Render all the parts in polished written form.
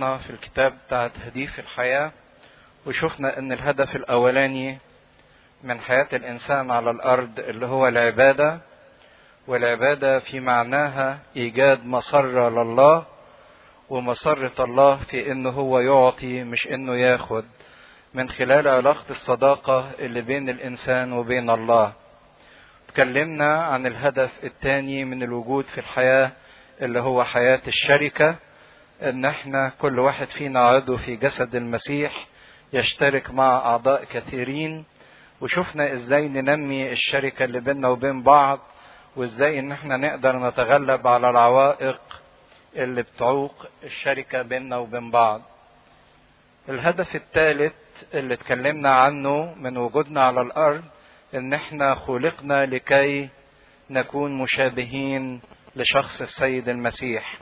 دراستنا في الكتاب بتاع تهديف الحياة، وشفنا ان الهدف الاولاني من حياة الانسان على الارض اللي هو العبادة، والعبادة في معناها ايجاد مسرة لله، ومسرة الله في انه هو يعطي مش انه ياخد، من خلال علاقة الصداقة اللي بين الانسان وبين الله. اتكلمنا عن الهدف الثاني من الوجود في الحياة اللي هو حياة الشركة، ان احنا كل واحد فينا عضو في جسد المسيح يشترك مع اعضاء كثيرين، وشفنا ازاي ننمي الشركة اللي بيننا وبين بعض، وازاي ان احنا نقدر نتغلب على العوائق اللي بتعوق الشركة بيننا وبين بعض. الهدف الثالث اللي اتكلمنا عنه من وجودنا على الارض ان احنا خلقنا لكي نكون مشابهين لشخص السيد المسيح.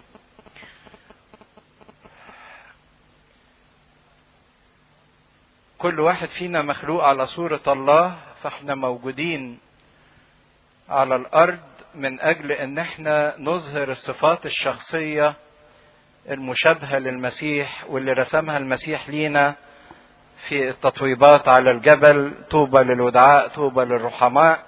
كل واحد فينا مخلوق على صورة الله، فاحنا موجودين على الارض من اجل ان احنا نظهر الصفات الشخصية المشابهة للمسيح واللي رسمها المسيح لينا في التطويبات على الجبل: طوبى للودعاء، طوبى للرحماء.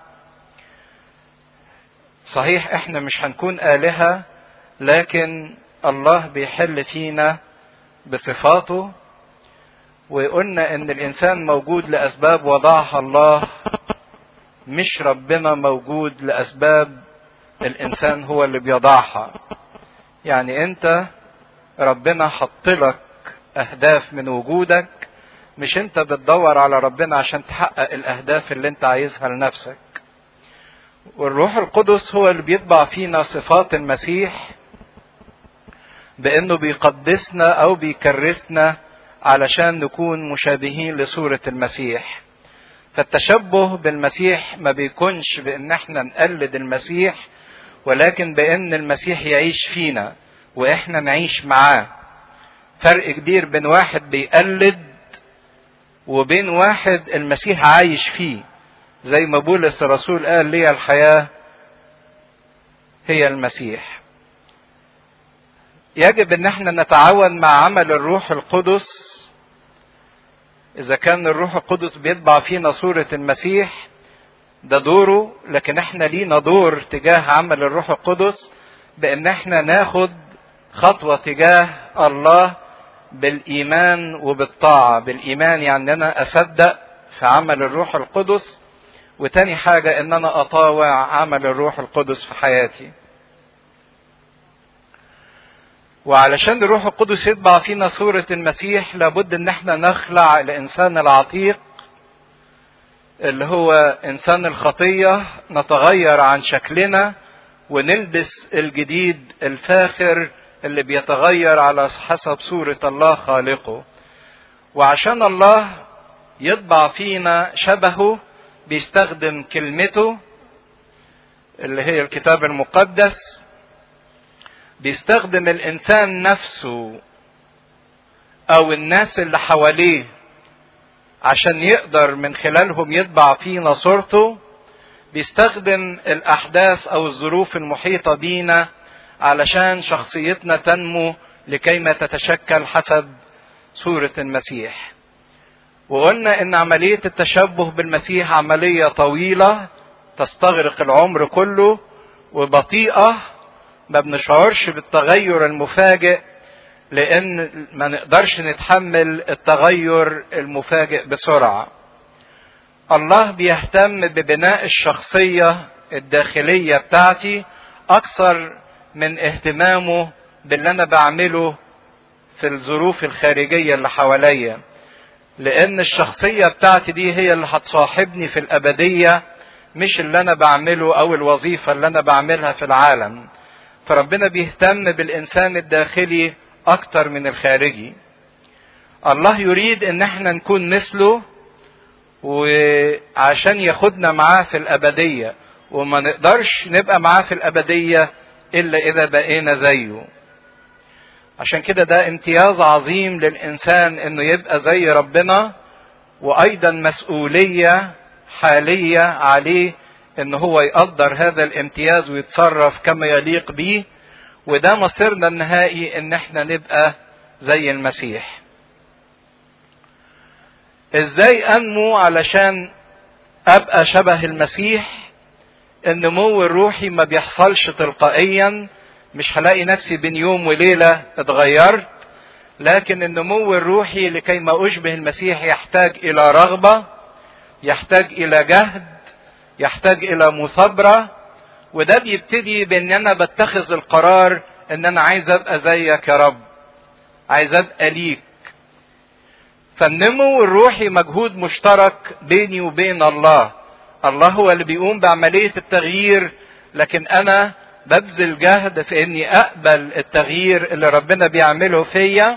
صحيح احنا مش هنكون آلهة، لكن الله بيحل فينا بصفاته، وقلنا ان الانسان موجود لاسباب وضعها الله، مش ربنا موجود لاسباب الانسان هو اللي بيضعها. يعني انت ربنا حطلك اهداف من وجودك، مش انت بتدور على ربنا عشان تحقق الاهداف اللي انت عايزها لنفسك. والروح القدس هو اللي بيطبع فينا صفات المسيح بانه بيقدسنا او بيكرسنا علشان نكون مشابهين لصورة المسيح. فالتشبه بالمسيح ما بيكونش بان احنا نقلد المسيح، ولكن بان المسيح يعيش فينا واحنا نعيش معاه. فرق كبير بين واحد بيقلد وبين واحد المسيح عايش فيه. زي ما بولس الرسول قال: لي الحياة هي المسيح. يجب ان احنا نتعاون مع عمل الروح القدس. اذا كان الروح القدس بيطبع فينا صورة المسيح ده دوره، لكن احنا لينا دور تجاه عمل الروح القدس بان احنا ناخد خطوة تجاه الله بالايمان وبالطاعة. بالايمان يعني انا اصدق في عمل الروح القدس، وتاني حاجة ان انا اطاوع عمل الروح القدس في حياتي. وعلشان الروح القدس يطبع فينا صورة المسيح لابد ان احنا نخلع الانسان العتيق اللي هو انسان الخطية، نتغير عن شكلنا ونلبس الجديد الفاخر اللي بيتغير على حسب صورة الله خالقه. وعشان الله يطبع فينا شبهه بيستخدم كلمته اللي هي الكتاب المقدس، بيستخدم الانسان نفسه او الناس اللي حواليه عشان يقدر من خلالهم يطبع فينا صورته. بيستخدم الاحداث او الظروف المحيطة بينا علشان شخصيتنا تنمو لكي ما تتشكل حسب صورة المسيح. وقلنا ان عملية التشبه بالمسيح عملية طويلة تستغرق العمر كله وبطيئة، ما بنشعرش بالتغير المفاجئ لان ما نقدرش نتحمل التغير المفاجئ بسرعة. الله بيهتم ببناء الشخصية الداخلية بتاعتي اكثر من اهتمامه باللي انا بعمله في الظروف الخارجية اللي حواليا، لان الشخصية بتاعتي دي هي اللي هتصاحبني في الابدية، مش اللي انا بعمله او الوظيفة اللي انا بعملها في العالم. فربنا بيهتم بالانسان الداخلي اكتر من الخارجي. الله يريد ان احنا نكون مثله وعشان ياخدنا معاه في الابدية، وما نقدرش نبقى معاه في الابدية الا اذا بقينا زيه. عشان كده ده امتياز عظيم للانسان انه يبقى زي ربنا، وايضا مسؤولية حالية عليه ان هو يقدر هذا الامتياز ويتصرف كما يليق به. وده مصيرنا النهائي ان احنا نبقى زي المسيح. ازاي انمو علشان ابقى شبه المسيح؟ النمو الروحي ما بيحصلش تلقائيا، مش هلاقي نفسي بين يوم وليلة اتغيرت، لكن النمو الروحي لكي ما اشبه المسيح يحتاج الى رغبة، يحتاج الى جهد، يحتاج الى مثابرة. وده بيبتدي بان انا بتخذ القرار ان انا عايز ابقى زيك يا رب، عايز ابقى ليك. فالنمو الروحي مجهود مشترك بيني وبين الله. الله هو اللي بيقوم بعملية التغيير، لكن انا ببذل جهد في اني اقبل التغيير اللي ربنا بيعمله فيا.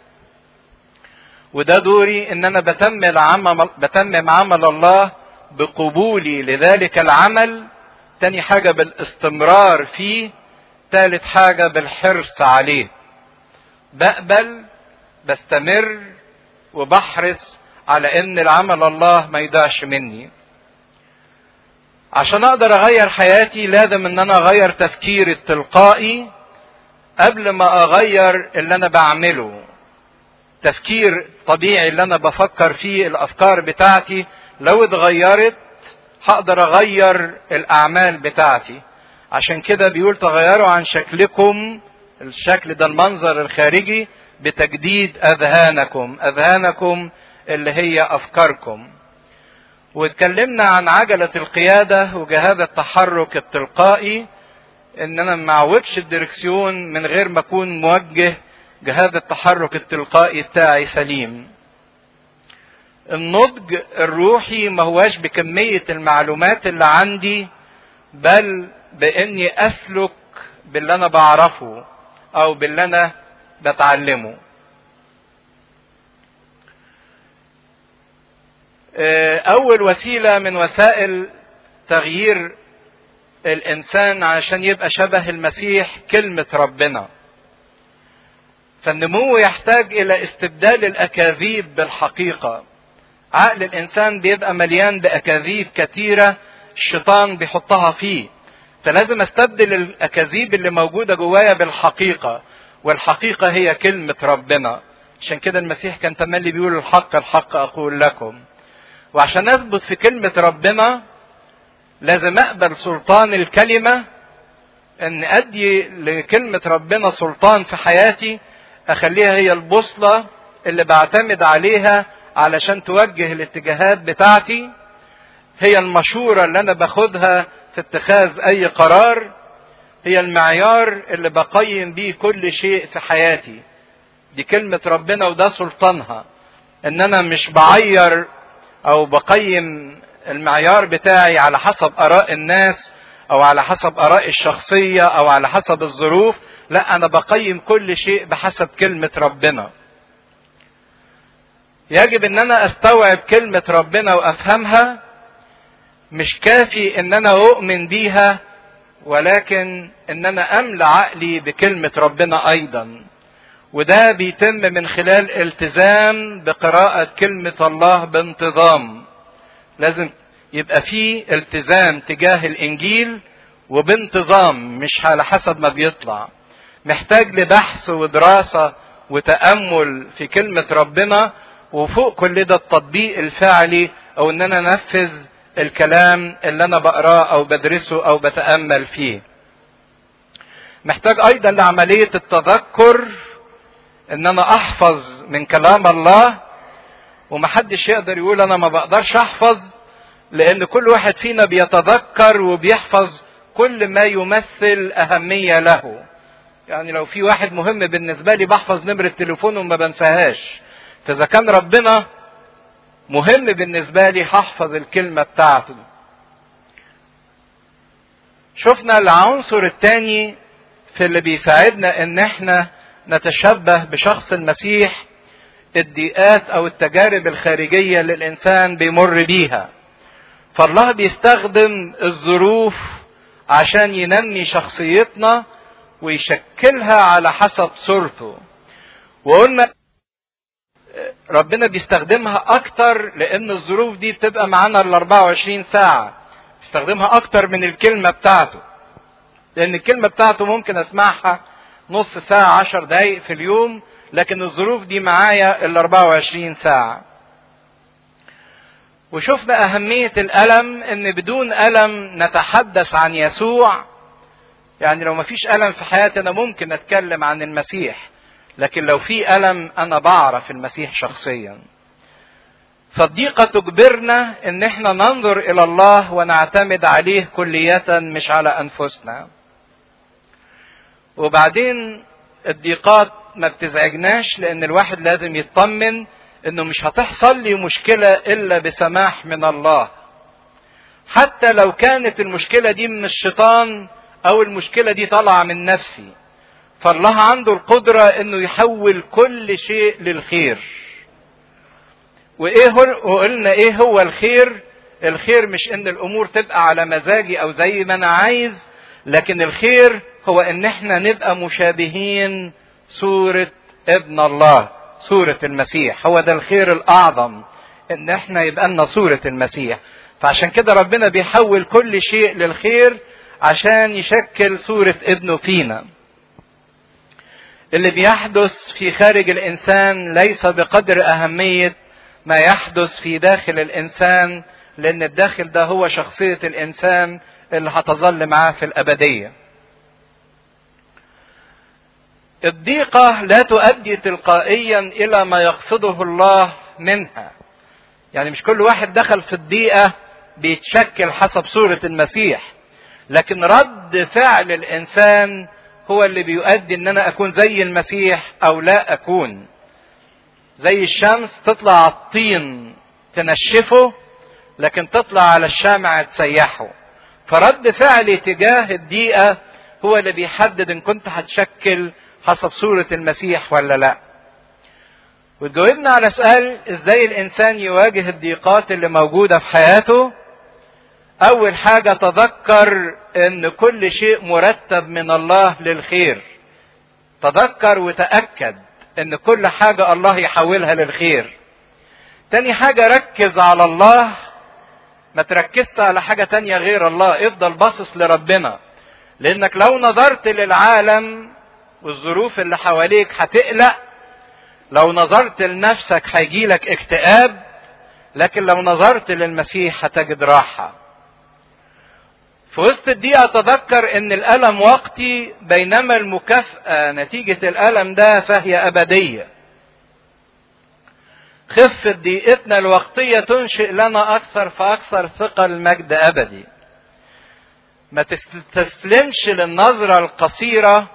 وده دوري ان انا بتمم عمل الله بقبولي لذلك العمل. تاني حاجة بالاستمرار فيه. ثالث حاجة بالحرص عليه. بقبل، بستمر، وبحرص على ان العمل الله ما يضيعش مني. عشان اقدر اغير حياتي لازم ان انا اغير تفكيري التلقائي قبل ما اغير اللي انا بعمله. تفكير طبيعي اللي انا بفكر فيه، الافكار بتاعتي لو اتغيرت هقدر اغير الاعمال بتاعتي. عشان كده بيقول تغيروا عن شكلكم، الشكل ده المنظر الخارجي، بتجديد اذهانكم. اذهانكم اللي هي افكاركم. واتكلمنا عن عجلة القيادة وجهاز التحرك التلقائي، ان انا ما اعوجش الدركسيون من غير ما اكون موجه جهاز التحرك التلقائي بتاعي سليم. النضج الروحي ما هواش بكمية المعلومات اللي عندي، بل باني اسلك باللي انا بعرفه او باللي انا بتعلمه. اول وسيلة من وسائل تغيير الانسان عشان يبقى شبه المسيح كلمة ربنا. فالنمو يحتاج الى استبدال الاكاذيب بالحقيقة. عقل الانسان بيبقى مليان باكاذيب كتيرة الشيطان بيحطها فيه، فلازم استبدل الاكاذيب اللي موجودة جوايا بالحقيقة، والحقيقة هي كلمة ربنا. عشان كده المسيح كان تملي بيقول الحق الحق اقول لكم. وعشان اثبت في كلمة ربنا لازم اقبل سلطان الكلمة، ان ادي لكلمة ربنا سلطان في حياتي، اخليها هي البوصلة اللي بعتمد عليها علشان توجه الاتجاهات بتاعتي، هي المشورة اللي انا باخدها في اتخاذ اي قرار، هي المعيار اللي بقيم بيه كل شيء في حياتي. دي كلمة ربنا وده سلطانها. ان انا مش بعير او بقيم المعيار بتاعي على حسب اراء الناس او على حسب اراء الشخصية او على حسب الظروف، لا انا بقيم كل شيء بحسب كلمة ربنا. يجب ان انا استوعب كلمة ربنا وافهمها. مش كافي ان انا اؤمن بيها، ولكن ان انا املى عقلي بكلمة ربنا ايضا. وده بيتم من خلال التزام بقراءة كلمة الله بانتظام. لازم يبقى فيه التزام تجاه الانجيل وبانتظام، مش على حسب ما بيطلع. محتاج لبحث ودراسة وتأمل في كلمة ربنا، وفوق كل ده التطبيق الفعلي، او ان انا انفذ الكلام اللي انا بقراه او بدرسه او بتأمل فيه. محتاج ايضا لعملية التذكر، ان انا احفظ من كلام الله. ومحدش يقدر يقول انا ما بقدرش احفظ، لان كل واحد فينا بيتذكر وبيحفظ كل ما يمثل اهمية له. يعني لو في واحد مهم بالنسبة لي بحفظ نمرة تليفونه وما بنساهاش، فاذا كان ربنا مهم بالنسبة لي هحفظ الكلمة بتاعته. شفنا العنصر الثاني في اللي بيساعدنا ان احنا نتشبه بشخص المسيح، الضيقات او التجارب الخارجية اللي الانسان بيمر بيها. فالله بيستخدم الظروف عشان ينمي شخصيتنا ويشكلها على حسب صورته. وقلنا ربنا بيستخدمها اكتر لان الظروف دي بتبقى معانا ال 24 ساعة. بيستخدمها اكتر من الكلمة بتاعته، لان الكلمة بتاعته ممكن اسمعها نص ساعة 10 دقايق في اليوم، لكن الظروف دي معايا ال 24 ساعة. وشفنا أهمية الألم، إن بدون ألم نتحدث عن يسوع. يعني لو مفيش ألم في حياتي أنا ممكن أتكلم عن المسيح، لكن لو في ألم أنا بعرف المسيح شخصيا. فالضيقة تجبرنا إن احنا ننظر إلى الله ونعتمد عليه كلية مش على أنفسنا. وبعدين الضيقات ما بتزعجناش، لأن الواحد لازم يطمن إنه مش هتحصل لي مشكلة إلا بسماح من الله. حتى لو كانت المشكلة دي من الشيطان أو المشكلة دي طالعة من نفسي، فالله عنده القدرة إنه يحول كل شيء للخير. وقلنا إيه هو الخير؟ الخير مش إن الأمور تبقى على مزاجي أو زي ما أنا عايز، لكن الخير هو إن إحنا نبقى مشابهين صورة ابن الله، صورة المسيح. هو ده الخير الأعظم، إن إحنا يبقى لنا صورة المسيح. فعشان كده ربنا بيحول كل شيء للخير عشان يشكل صورة ابنه فينا. اللي بيحدث في خارج الإنسان ليس بقدر أهمية ما يحدث في داخل الإنسان، لأن الداخل ده هو شخصية الإنسان اللي هتظل معاه في الأبدية. الضيقة لا تؤدي تلقائيا إلى ما يقصده الله منها. يعني مش كل واحد دخل في الضيقة بيتشكل حسب صورة المسيح، لكن رد فعل الإنسان هو اللي بيؤدي إن أنا أكون زي المسيح أو لا أكون. زي الشمس تطلع على الطين تنشفه، لكن تطلع على الشمع تسيحه. فرد فعلي تجاه الضيقة هو اللي بيحدد إن كنت هتشكل حسب صورة المسيح ولا لا. وتجاوبنا على سؤال ازاي الانسان يواجه الضيقات اللي موجودة في حياته. اول حاجة تذكر ان كل شيء مرتب من الله للخير. تذكر وتأكد ان كل حاجة الله يحولها للخير. تاني حاجة ركز على الله، ما تركزت على حاجة تانية غير الله، افضل باصص لربنا. لانك لو نظرت للعالم والظروف اللي حواليك هتقلق، لو نظرت لنفسك هيجيلك اكتئاب، لكن لو نظرت للمسيح هتجد راحة. في وسط الضيقة تذكر ان الألم وقتي، بينما المكافأة نتيجة الألم ده فهي أبدية. خفة ضيقتنا الوقتية تنشئ لنا أكثر فأكثر ثقل مجد أبدي. ما تستسلمش للنظرة القصيرة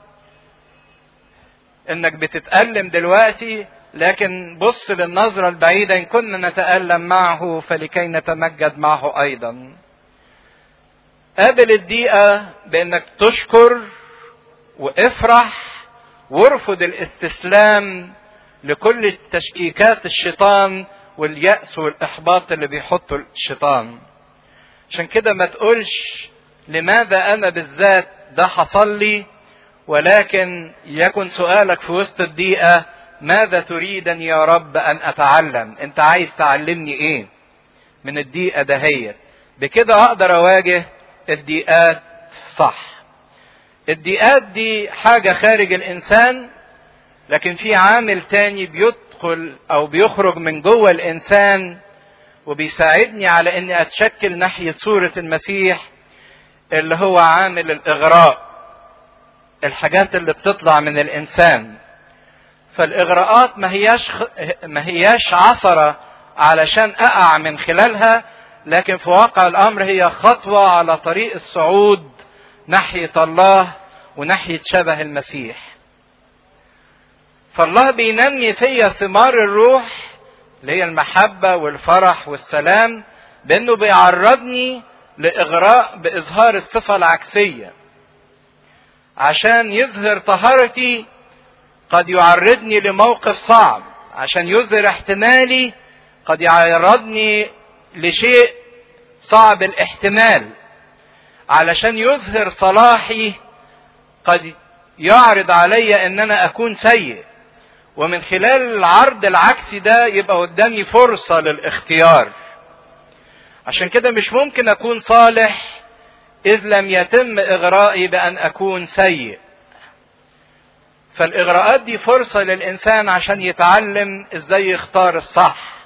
انك بتتألم دلوقتي، لكن بص للنظرة البعيدة، ان كنا نتألم معه فلكي نتمجد معه ايضا. قابل الضيقة بانك تشكر وافرح، وارفض الاستسلام لكل تشكيكات الشيطان واليأس والاحباط اللي بيحطه الشيطان. عشان كده ما تقولش لماذا انا بالذات ده حصل لي، ولكن يكن سؤالك في وسط الضيقة ماذا تريدني يا رب ان اتعلم؟ انت عايز تعلمني ايه من الضيقة دهيت؟ بكده اقدر اواجه الضيقات صح. الضيقات دي حاجة خارج الانسان، لكن في عامل تاني بيدخل او بيخرج من جوه الانسان وبيساعدني على اني اتشكل ناحية صورة المسيح، اللي هو عامل الاغراء. الحاجات اللي بتطلع من الانسان. فالاغراءات ما هياش عثرة علشان اقع من خلالها، لكن في واقع الامر هي خطوة على طريق الصعود ناحية الله وناحية شبه المسيح. فالله بينمي فيا ثمار الروح اللي هي المحبة والفرح والسلام، بانه بيعرضني لاغراء باظهار الصفة العكسية. عشان يظهر طهارتي قد يعرضني لموقف صعب، عشان يظهر احتمالي قد يعرضني لشيء صعب الاحتمال، علشان يظهر صلاحي قد يعرض علي ان انا اكون سيء، ومن خلال العرض العكسي ده يبقى قدامي فرصة للاختيار. عشان كده مش ممكن اكون صالح إذ لم يتم إغرائي بأن أكون سيء. فالاغراءات دي فرصة للانسان عشان يتعلم ازاي يختار الصح.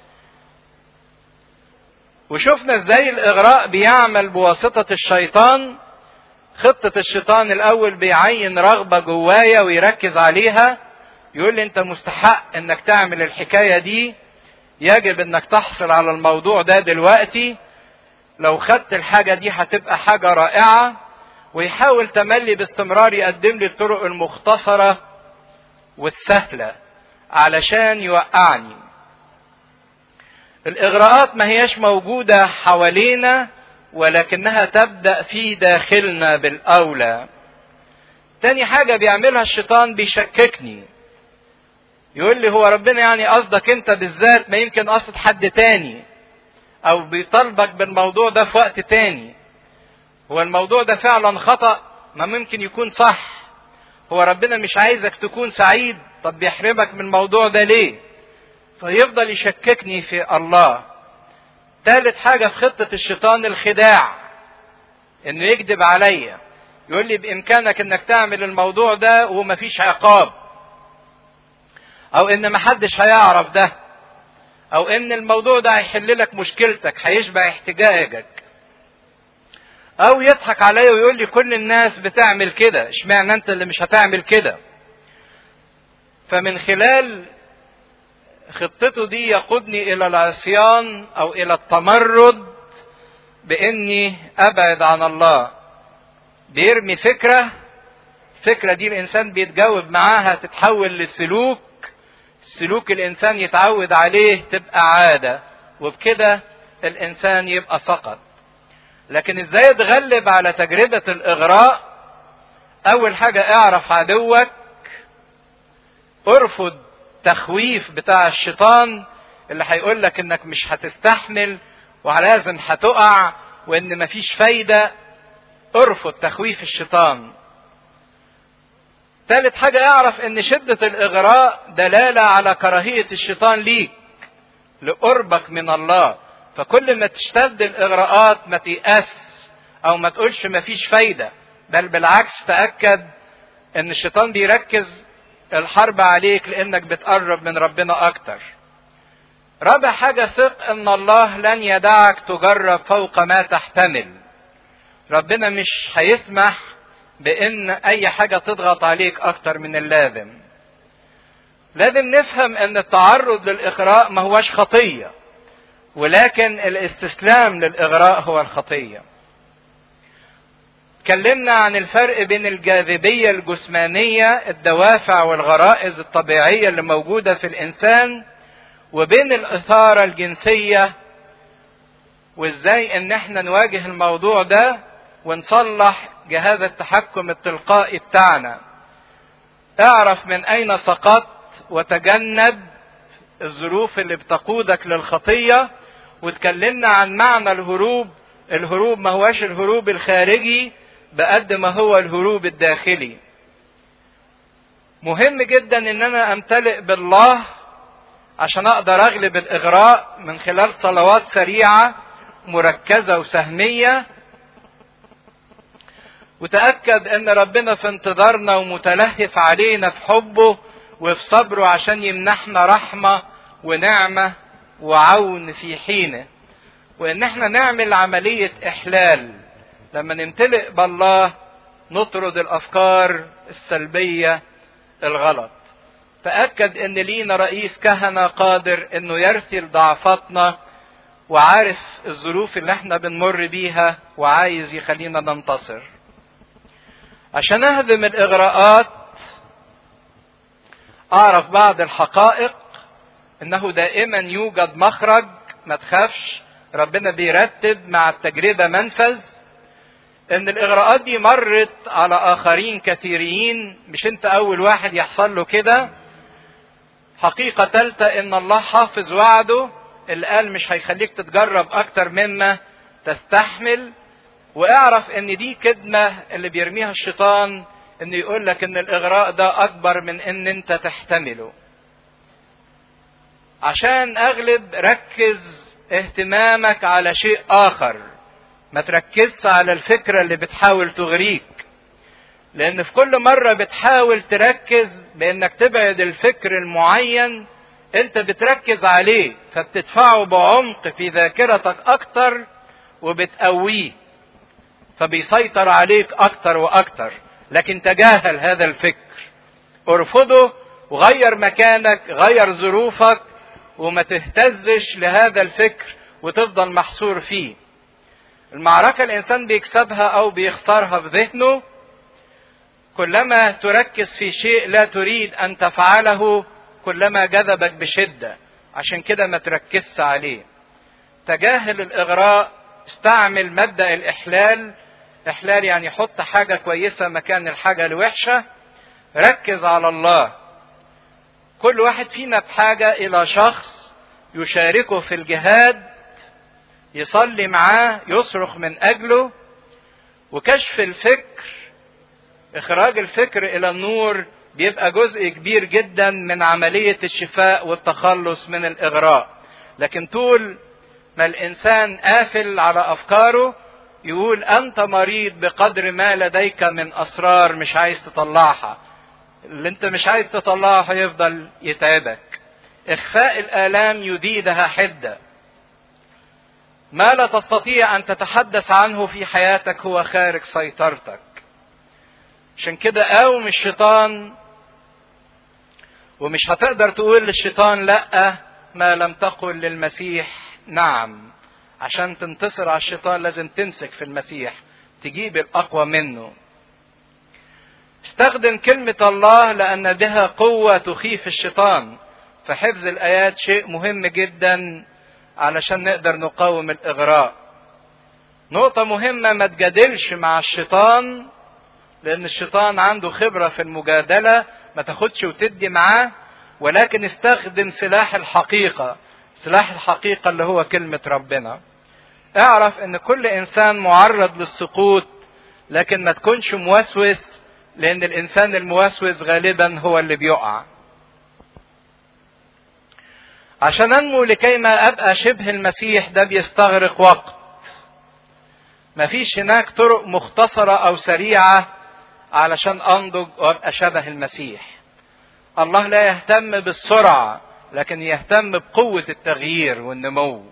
وشفنا ازاي الاغراء بيعمل بواسطة الشيطان. خطة الشيطان الاول بيعين رغبة جوايا ويركز عليها، يقول لي انت مستحق انك تعمل الحكاية دي، يجب انك تحصل على الموضوع ده دلوقتي، لو خدت الحاجة دي هتبقى حاجة رائعة. ويحاول تملي باستمرار يقدم لي الطرق المختصرة والسهلة علشان يوقعني. الاغراءات ما هياش موجودة حوالينا، ولكنها تبدأ في داخلنا بالاولى. تاني حاجة بيعملها الشيطان، بيشككني، يقول لي هو ربنا يعني قصدك انت بالذات، ما يمكن قصد حد تاني، او بيطالبك بالموضوع ده في وقت تاني. هو الموضوع ده فعلا خطأ، ما ممكن يكون صح. هو ربنا مش عايزك تكون سعيد، طب بيحرمك من الموضوع ده ليه؟ فيفضل يشككني في الله. ثالث حاجة في خطة الشيطان الخداع، انه يكذب عليا، يقول لي بامكانك انك تعمل الموضوع ده ومفيش عقاب، او ان محدش هيعرف ده، او ان الموضوع ده هيحل لك مشكلتك، هيشبع احتياجك. او يضحك عليا ويقول لي كل الناس بتعمل كده، اشمعنى انت اللي مش هتعمل كده؟ فمن خلال خطته دي يقودني الى العصيان او الى التمرد، باني ابعد عن الله. بيرمي فكرة دي الانسان بيتجاوب معاها تتحول لسلوك، سلوك الانسان يتعود عليه تبقى عادة، وبكده الانسان يبقى سقط. لكن ازاي اتغلب على تجربة الاغراء؟ اول حاجة اعرف عدوك، ارفض تخويف بتاع الشيطان اللي هيقول لك انك مش هتستحمل ولازم هتقع وان مفيش فايدة. ارفض تخويف الشيطان. ثالث حاجة اعرف ان شدة الاغراء دلالة على كراهية الشيطان ليك، لقربك من الله. فكل ما تشتد الاغراءات ما تيأس او ما تقولش مفيش فايدة، بل بالعكس تأكد ان الشيطان بيركز الحرب عليك لانك بتقرب من ربنا اكتر. رابع حاجة، ثق ان الله لن يدعك تجرب فوق ما تحتمل. ربنا مش هيسمح بان اي حاجة تضغط عليك اكتر من اللازم. لازم نفهم ان التعرض للاغراء ما هوش خطية، ولكن الاستسلام للاغراء هو الخطية. اتكلمنا عن الفرق بين الجاذبية الجسمانية، الدوافع والغرائز الطبيعية اللي موجودة في الانسان، وبين الاثارة الجنسية، وازاي ان احنا نواجه الموضوع ده ونصلح جهاز التحكم التلقائي بتاعنا. اعرف من اين سقطت وتجنب الظروف اللي بتقودك للخطية. واتكلمنا عن معنى الهروب. الهروب ما هوش الهروب الخارجي بقد ما هو الهروب الداخلي. مهم جدا ان انا امتلئ بالله عشان اقدر اغلب الاغراء من خلال صلوات سريعة مركزة وسهمية. وتأكد ان ربنا في انتظارنا ومتلهف علينا في حبه وفي صبره عشان يمنحنا رحمة ونعمة وعون في حينه. وان احنا نعمل عملية احلال لما نمتلئ بالله، نطرد الافكار السلبية الغلط. تأكد ان لينا رئيس كهنة قادر انه يرثي ضعفاتنا، وعارف الظروف اللي احنا بنمر بيها وعايز يخلينا ننتصر. عشان اهدم الاغراءات اعرف بعض الحقائق، انه دائما يوجد مخرج. ما تخافش، ربنا بيرتب مع التجربة منفذ. ان الاغراءات دي مرت على اخرين كثيرين، مش انت اول واحد يحصل له كده. حقيقة ثالثة، ان الله حافظ وعده اللي قال مش هيخليك تتجرب اكتر مما تستحمل. واعرف ان دي كدمة اللي بيرميها الشيطان، انه يقول لك ان الاغراء ده اكبر من ان انت تحتمله. عشان اغلب ركز اهتمامك على شيء اخر، ما تركزش على الفكرة اللي بتحاول تغريك. لان في كل مرة بتحاول تركز بانك تبعد الفكر المعين انت بتركز عليه، فبتدفعه بعمق في ذاكرتك اكتر وبتقويه، فبيسيطر عليك اكتر واكتر. لكن تجاهل هذا الفكر، ارفضه وغير مكانك، غير ظروفك، وما تهتزش لهذا الفكر وتفضل محصور فيه. المعركة الانسان بيكسبها او بيخسرها في ذهنه، كلما تركز في شيء لا تريد ان تفعله كلما جذبك بشدة، عشان كده ما تركزش عليه. تجاهل الاغراء، استعمل مبدأ الاحلال. احلال يعني حط حاجة كويسة مكان الحاجة الوحشة. ركز على الله. كل واحد فينا بحاجة الى شخص يشاركه في الجهاد، يصلي معاه، يصرخ من اجله. وكشف الفكر، اخراج الفكر الى النور، بيبقى جزء كبير جدا من عملية الشفاء والتخلص من الاغراء. لكن طول ما الانسان قافل على افكاره، يقول انت مريض بقدر ما لديك من اسرار مش عايز تطلعها. اللي انت مش عايز تطلعها هيفضل يتعبك. اخفاء الالام يزيدها حدة. ما لا تستطيع ان تتحدث عنه في حياتك هو خارج سيطرتك. عشان كده قاوم الشيطان، ومش هتقدر تقول للشيطان لا ما لم تقل للمسيح نعم. عشان تنتصر على الشيطان لازم تمسك في المسيح، تجيب الاقوى منه. استخدم كلمة الله لان بها قوة تخيف الشيطان. فحفظ الايات شيء مهم جدا علشان نقدر نقاوم الاغراء. نقطة مهمة، ما تجادلش مع الشيطان، لان الشيطان عنده خبرة في المجادلة. ما تاخدش وتدي معاه، ولكن استخدم سلاح الحقيقة. سلاح الحقيقة اللي هو كلمة ربنا. اعرف ان كل انسان معرض للسقوط، لكن ما تكونش موسوس، لان الانسان الموسوس غالبا هو اللي بيقع. عشان انمو لكيما ابقى شبه المسيح ده بيستغرق وقت. مفيش هناك طرق مختصرة او سريعة علشان انضج وابقى شبه المسيح. الله لا يهتم بالسرعة، لكن يهتم بقوة التغيير والنمو.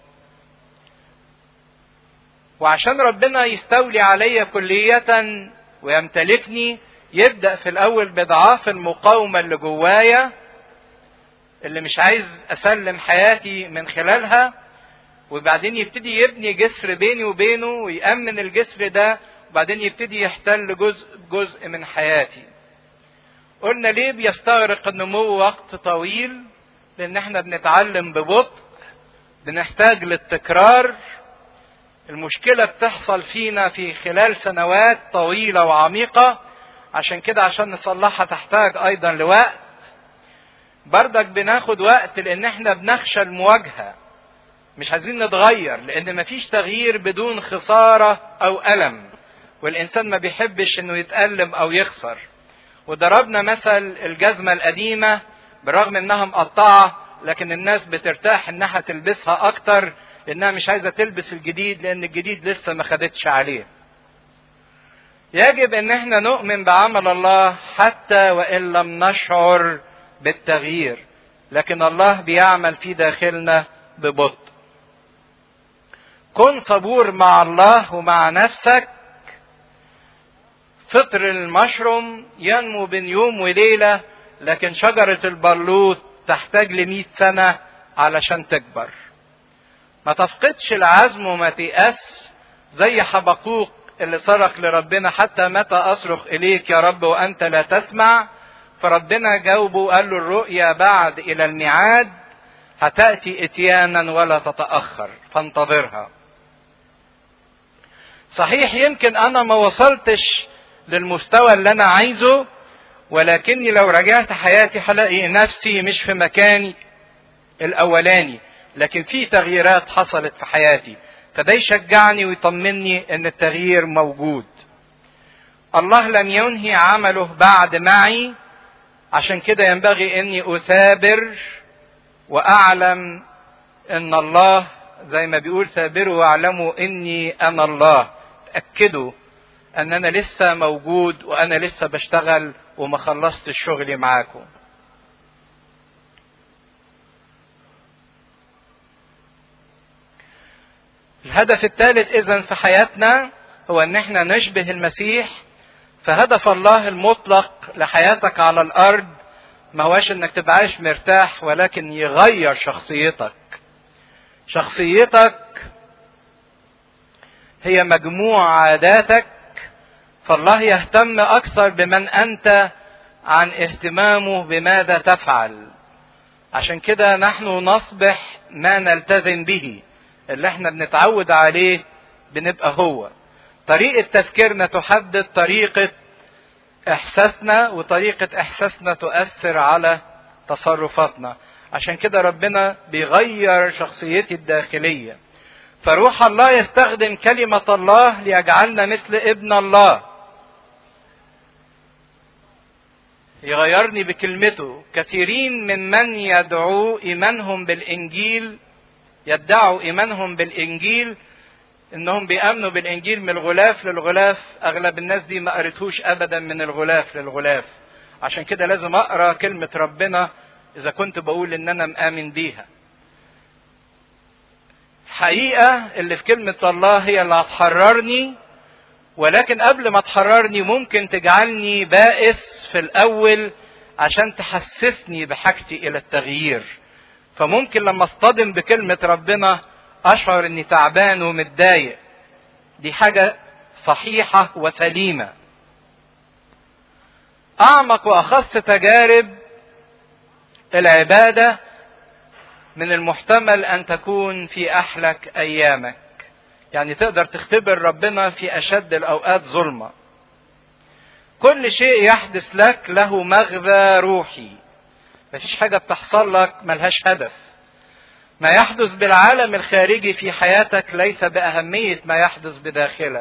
وعشان ربنا يستولي علي كلية ويمتلكني، يبدأ في الاول بضعاف المقاومة اللي جوايا، اللي مش عايز اسلم حياتي من خلالها. وبعدين يبتدي يبني جسر بيني وبينه ويأمن الجسر ده، وبعدين يبتدي يحتل جزء من حياتي. قلنا ليه بيستغرق النمو وقت طويل؟ لان احنا بنتعلم ببطء، بنحتاج للتكرار. المشكلة بتحصل فينا في خلال سنوات طويلة وعميقة، عشان كده عشان نصلحها تحتاج ايضا لوقت. بردك بناخد وقت لان احنا بنخشى المواجهة، مش عايزين نتغير، لان مفيش تغيير بدون خسارة او ألم، والانسان ما بيحبش انه يتألم او يخسر. وضربنا مثل الجزمة القديمة، برغم انها مقطعة لكن الناس بترتاح انها تلبسها اكتر، لانها مش عايزة تلبس الجديد، لان الجديد لسه ما خدتش عليه. يجب ان احنا نؤمن بعمل الله حتى وان لم نشعر بالتغيير، لكن الله بيعمل في داخلنا ببطء. كن صبور مع الله ومع نفسك. فطر المشروم ينمو بين يوم وليلة، لكن شجرة البرلوط تحتاج ل100 سنة علشان تكبر. ما تفقدش العزم وما تيأس، زي حبقوق اللي صرخ لربنا حتى متى أصرخ إليك يا رب وأنت لا تسمع. فربنا جاوبه وقال له الرؤيا بعد إلى الميعاد، هتأتي إتيانا ولا تتأخر، فانتظرها. صحيح يمكن أنا ما وصلتش للمستوى اللي أنا عايزه، ولكني لو رجعت حياتي هلاقي نفسي مش في مكاني الأولاني، لكن في تغييرات حصلت في حياتي، فده يشجعني ويطمني ان التغيير موجود. الله لم ينهي عمله بعد معي، عشان كده ينبغي اني اثابر واعلم ان الله زي ما بيقول ثابروا واعلموا اني انا الله. تأكدوا ان انا لسه موجود وانا لسه بشتغل وما خلصت شغلي معاكم. الهدف الثالث اذا في حياتنا هو ان احنا نشبه المسيح. فهدف الله المطلق لحياتك على الارض ما هواش انك تبقى عايش مرتاح، ولكن يغير شخصيتك. شخصيتك هي مجموع عاداتك، فالله يهتم اكثر بمن انت عن اهتمامه بماذا تفعل. عشان كده نحن نصبح ما نلتزم به، اللي احنا بنتعود عليه بنبقى هو. طريقة تفكيرنا تحدد طريقة احساسنا، وطريقة احساسنا تؤثر على تصرفاتنا. عشان كده ربنا بيغير شخصيتي الداخلية. فروح الله يستخدم كلمة الله ليجعلنا مثل ابن الله، يغيرني بكلمته. كثيرين ممن يدعوا ايمانهم بالانجيل، يدعوا ايمانهم بالانجيل انهم بيامنوا بالانجيل من الغلاف للغلاف. اغلب الناس دي ما قريتهوش ابدا من الغلاف للغلاف. عشان كده لازم اقرا كلمة ربنا اذا كنت بقول ان انا مآمن بيها. الحقيقة اللي في كلمة الله هي اللي هتحررني، ولكن قبل ما تحررني ممكن تجعلني بائس في الاول عشان تحسسني بحاجتي الى التغيير. فممكن لما اصطدم بكلمة ربنا اشعر اني تعبان ومتضايق. دي حاجة صحيحة وسليمة. اعمق واخص تجارب العبادة من المحتمل ان تكون في احلك ايامك. يعني تقدر تختبر ربنا في اشد الاوقات ظلمة. كل شيء يحدث لك له مغزى روحي. مفيش حاجة بتحصل لك ملهاش هدف. ما يحدث بالعالم الخارجي في حياتك ليس بأهمية ما يحدث بداخلك.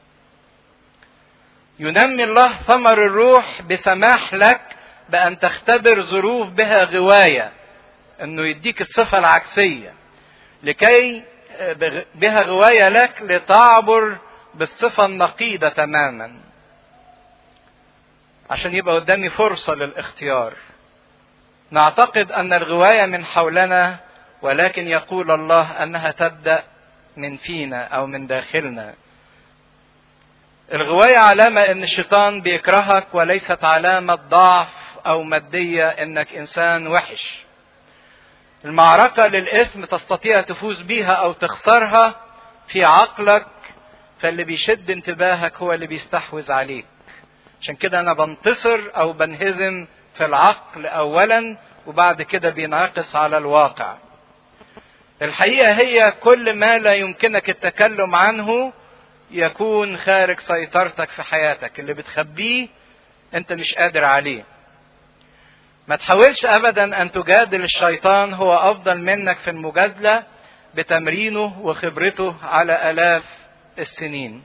ينمي الله ثمر الروح بسماح لك بأن تختبر ظروف بها غواية، انه يديك الصفة العكسية لكي بها غواية لك لتعبر بالصفة النقيضة تماما، عشان يبقى قدامي فرصة للاختيار. نعتقد ان الغواية من حولنا، ولكن يقول الله انها تبدأ من فينا او من داخلنا. الغواية علامة ان الشيطان بيكرهك، وليست علامة ضعف او مادية انك انسان وحش. المعركة للاسم تستطيع تفوز بيها او تخسرها في عقلك، فاللي بيشد انتباهك هو اللي بيستحوذ عليك. عشان كده انا بنتصر او بنهزم في العقل اولا، وبعد كده بينعكس على الواقع. الحقيقة هي كل ما لا يمكنك التكلم عنه يكون خارج سيطرتك في حياتك. اللي بتخبيه انت مش قادر عليه. ما تحاولش ابدا ان تجادل الشيطان، هو افضل منك في المجادلة بتمرينه وخبرته على الاف السنين.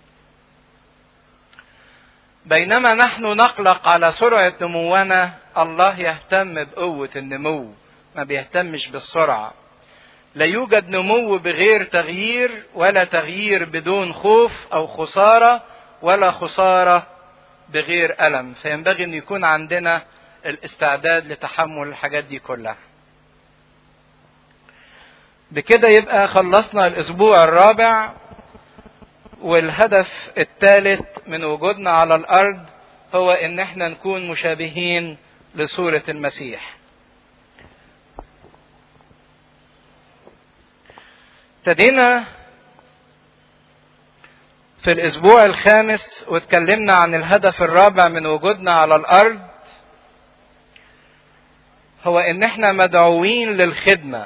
بينما نحن نقلق على سرعة نمونا، الله يهتم بقوة النمو، ما بيهتمش بالسرعة. لا يوجد نمو بغير تغيير، ولا تغيير بدون خوف او خسارة، ولا خسارة بغير ألم. فينبغي ان يكون عندنا الاستعداد لتحمل الحاجات دي كلها. بكده يبقى خلصنا الاسبوع الرابع، والهدف الثالث من وجودنا على الارض هو ان احنا نكون مشابهين لصورة المسيح. ابتدينا في الاسبوع الخامس واتكلمنا عن الهدف الرابع من وجودنا على الارض، هو ان احنا مدعوين للخدمة.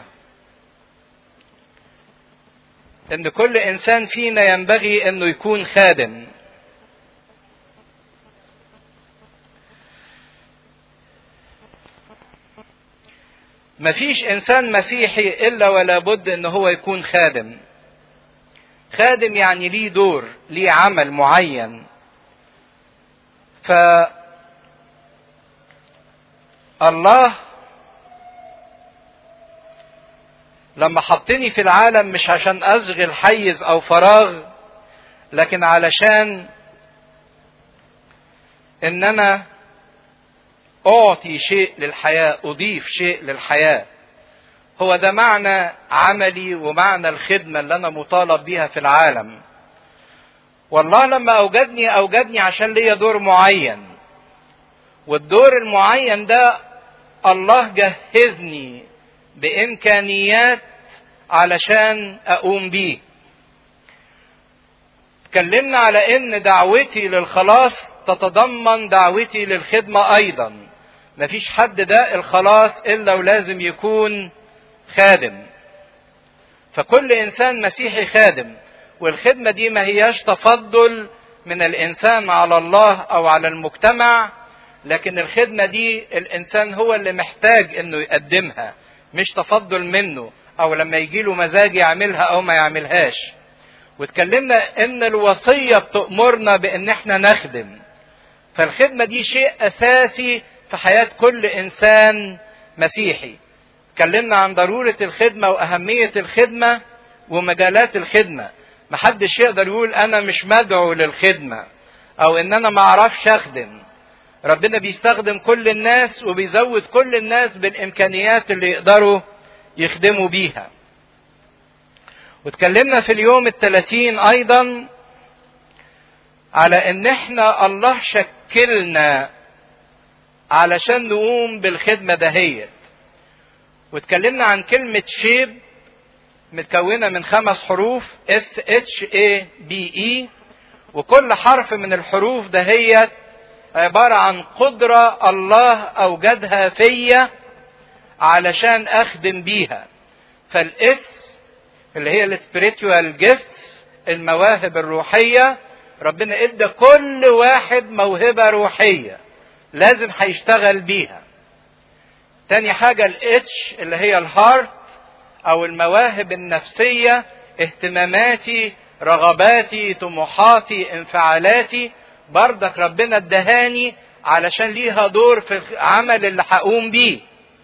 ان كل انسان فينا ينبغي انه يكون خادم. مفيش انسان مسيحي الا ولا بد ان هو يكون خادم. خادم يعني ليه دور، ليه عمل معين. الله لما حطني في العالم مش عشان اشغل حيز او فراغ، لكن علشان ان انا اعطي شيء للحياة، اضيف شيء للحياة. هو ده معنى عملي ومعنى الخدمة اللي انا مطالب بيها في العالم. والله لما اوجدني عشان ليا دور معين، والدور المعين ده الله جهزني بامكانيات علشان اقوم بيه. اتكلمنا على ان دعوتي للخلاص تتضمن دعوتي للخدمة ايضا. مفيش حد ده الخلاص الا ولازم يكون خادم. فكل انسان مسيحي خادم، والخدمة دي ما هياش تفضل من الانسان على الله او على المجتمع، لكن الخدمة دي الانسان هو اللي محتاج انه يقدمها، مش تفضل منه او لما يجيله مزاج يعملها او ما يعملهاش. واتكلمنا ان الوصية بتأمرنا بان احنا نخدم، فالخدمة دي شيء اساسي في حياة كل انسان مسيحي. اتكلمنا عن ضرورة الخدمة واهمية الخدمة ومجالات الخدمة. محدش يقدر يقول انا مش مدعو للخدمة او ان انا ما اعرفش اخدم. ربنا بيستخدم كل الناس وبيزود كل الناس بالامكانيات اللي يقدروا يخدموا بيها. واتكلمنا في اليوم 30 ايضا على ان احنا الله شكلنا علشان نقوم بالخدمة دهيت. واتكلمنا عن كلمة شيب متكونة من 5 حروف SHABE، وكل حرف من الحروف دهيت عبارة عن قدرة الله اوجدها فيا علشان اخدم بيها. فالاس اللي هي السبيريتوال جيفتس، المواهب الروحية، ربنا ادى كل واحد موهبة روحية لازم هيشتغل بيها. تاني حاجة الاتش اللي هي الهارت او المواهب النفسية، اهتماماتي، رغباتي، طموحاتي، انفعالاتي، بردك ربنا ادهاني علشان ليها دور في العمل اللي هقوم بيه.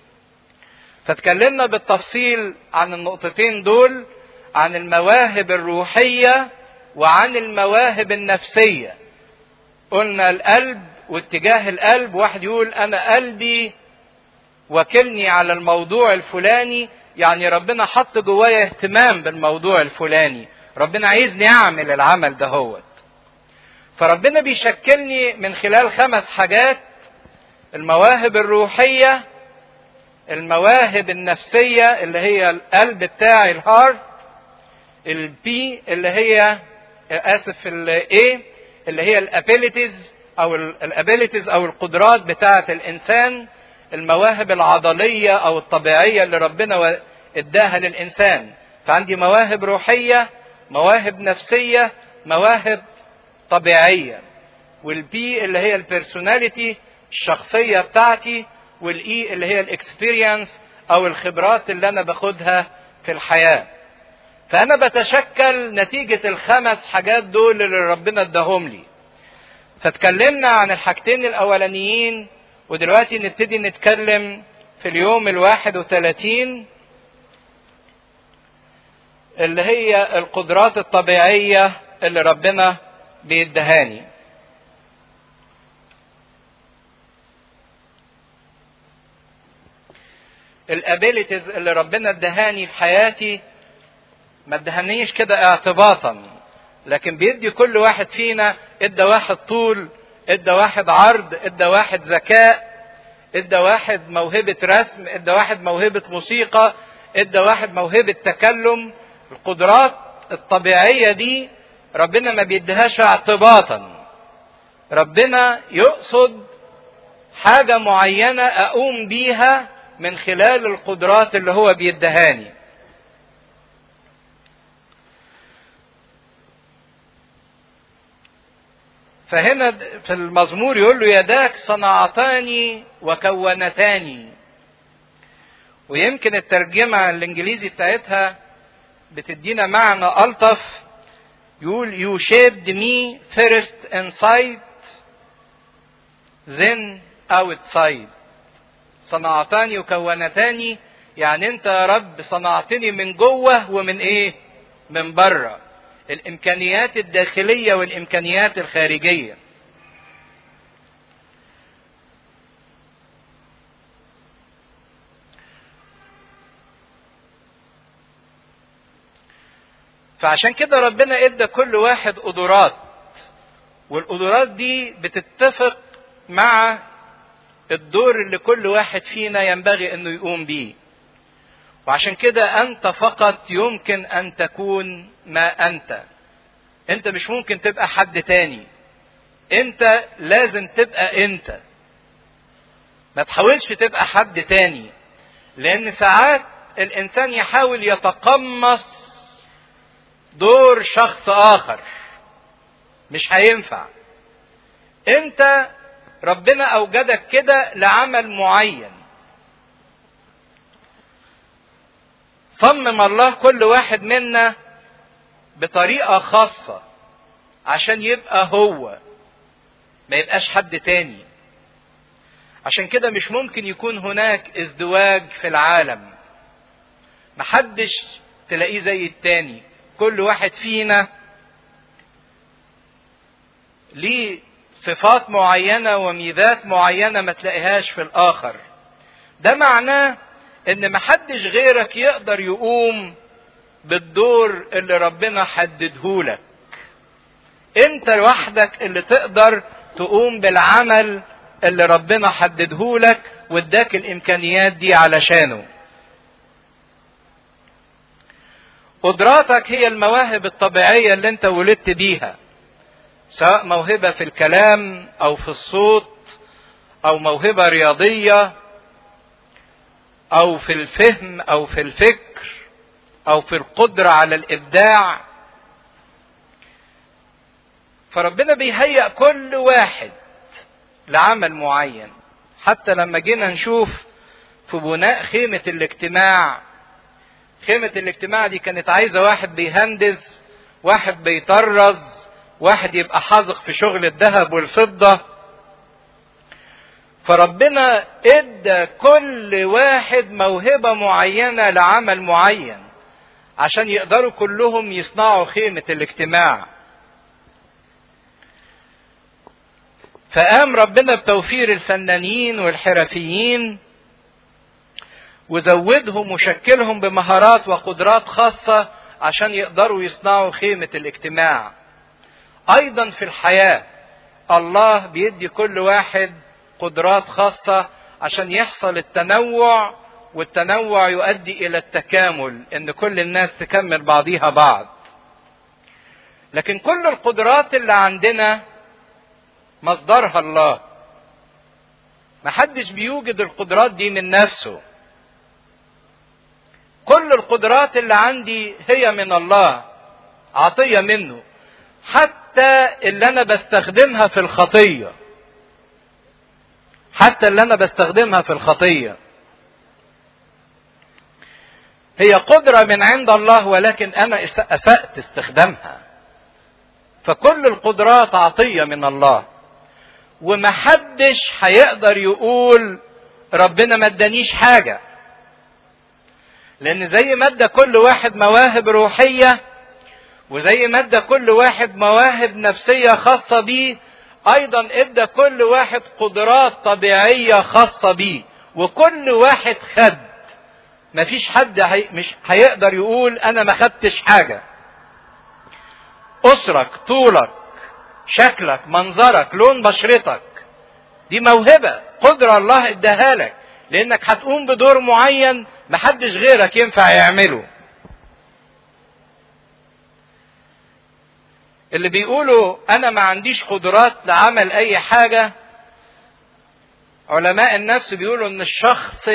فتكلمنا بالتفصيل عن النقطتين دول، عن المواهب الروحية وعن المواهب النفسية. قلنا القلب واتجاه القلب، واحد يقول انا قلبي وكلني على الموضوع الفلاني، يعني ربنا حط جوايا اهتمام بالموضوع الفلاني، ربنا عايزني اعمل العمل دهوت. فربنا بيشكلني من خلال 5 حاجات: المواهب الروحية، المواهب النفسية اللي هي القلب بتاعي الهارت، البي اللي هي الاي اللي هي الابيليتيز او القدرات بتاعة الانسان، المواهب العضلية او الطبيعية اللي ربنا اداها للانسان. فعندي مواهب روحية، مواهب نفسية، مواهب طبيعية. والبي اللي هي البيرسوناليتي، الشخصية بتاعتي، والاي اللي هي الاكسبيرينس او الخبرات اللي انا باخدها في الحياة. فانا بتشكل نتيجة ال5 حاجات دول اللي ربنا اداهم لي. فتكلمنا عن الحاجتين الاولانيين، ودلوقتي نبتدي نتكلم في اليوم 31 اللي هي القدرات الطبيعية اللي ربنا بيدهاني. الابيليتيز اللي ربنا ادهاني في حياتي ما ادهانيش كده اعتباطا، لكن بيدي كل واحد فينا، ادى واحد طول، ادى واحد عرض، ادى واحد ذكاء، ادى واحد موهبة رسم، ادى واحد موهبة موسيقى، ادى واحد موهبة تكلم. القدرات الطبيعية دي ربنا ما بيديهاش اعتباطا، ربنا يقصد حاجة معينة اقوم بيها من خلال القدرات اللي هو بيدهاني. فهنا في المزمور يقول له يداك صنعتاني وكونتاني. ويمكن الترجمة الانجليزي بتاعتها بتدينا معنى ألطف، يقول you shaped me first inside then outside. صنعتاني وكونتاني، يعني انت يا رب صنعتني من جوه ومن ايه؟ من بره. الامكانيات الداخلية والامكانيات الخارجية. فعشان كده ربنا ادى كل واحد قدرات، والقدرات دي بتتفق مع الدور اللي كل واحد فينا ينبغي انه يقوم بيه. وعشان كده انت فقط يمكن ان تكون ما انت. انت مش ممكن تبقى حد تاني، انت لازم تبقى انت. ما تحاولش تبقى حد تاني، لان ساعات الانسان يحاول يتقمص دور شخص اخر، مش هينفع. انت ربنا اوجدك كده لعمل معين. صمم الله كل واحد منا بطريقة خاصة عشان يبقى هو، ما يبقاش حد تاني. عشان كده مش ممكن يكون هناك ازدواج في العالم، محدش تلاقيه زي التاني. كل واحد فينا ليه صفات معينة وميزات معينة ما تلاقيهاش في الآخر. ده معناه ان محدش غيرك يقدر يقوم بالدور اللي ربنا حددهولك. انت لوحدك اللي تقدر تقوم بالعمل اللي ربنا حددهولك واداك الامكانيات دي علشانه. قدراتك هي المواهب الطبيعية اللي انت ولدت بيها، سواء موهبة في الكلام او في الصوت او موهبة رياضية او في الفهم او في الفكر او في القدرة على الابداع. فربنا بيهيئ كل واحد لعمل معين. حتى لما جينا نشوف في بناء خيمة الاجتماع، خيمة الاجتماع دي كانت عايزة واحد بيهندس، واحد بيطرز، واحد يبقى حاذق في شغل الذهب والفضة. فربنا ادى كل واحد موهبة معينة لعمل معين عشان يقدروا كلهم يصنعوا خيمة الاجتماع. فقام ربنا بتوفير الفنانين والحرفيين وزودهم وشكلهم بمهارات وقدرات خاصة عشان يقدروا يصنعوا خيمة الاجتماع. ايضا في الحياة الله بيدي كل واحد قدرات خاصة عشان يحصل التنوع، والتنوع يؤدي الى التكامل، ان كل الناس تكمل بعضيها بعض. لكن كل القدرات اللي عندنا مصدرها الله. محدش بيوجد القدرات دي من نفسه. كل القدرات اللي عندي هي من الله، عطية منه. حتى اللي انا بستخدمها في الخطية، حتى اللي انا بستخدمها في الخطية هي قدرة من عند الله، ولكن انا اسأت استخدامها. فكل القدرات عطية من الله، ومحدش هيقدر يقول ربنا ما ادانيش حاجة. لان زي ما ادى كل واحد مواهب روحية، وزي ما ادى كل واحد مواهب نفسية خاصة بيه، ايضا ادى كل واحد قدرات طبيعية خاصة بيه. وكل واحد خد. مفيش حد مش هيقدر يقول انا ما خدتش حاجة. اسرك، طولك، شكلك، منظرك، لون بشرتك، دي موهبة قدرة الله اداها لك، لانك هتقوم بدور معين محدش غيرك ينفع يعمله. اللي بيقولوا انا ما عنديش قدرات لعمل اي حاجة، علماء النفس بيقولوا ان الشخص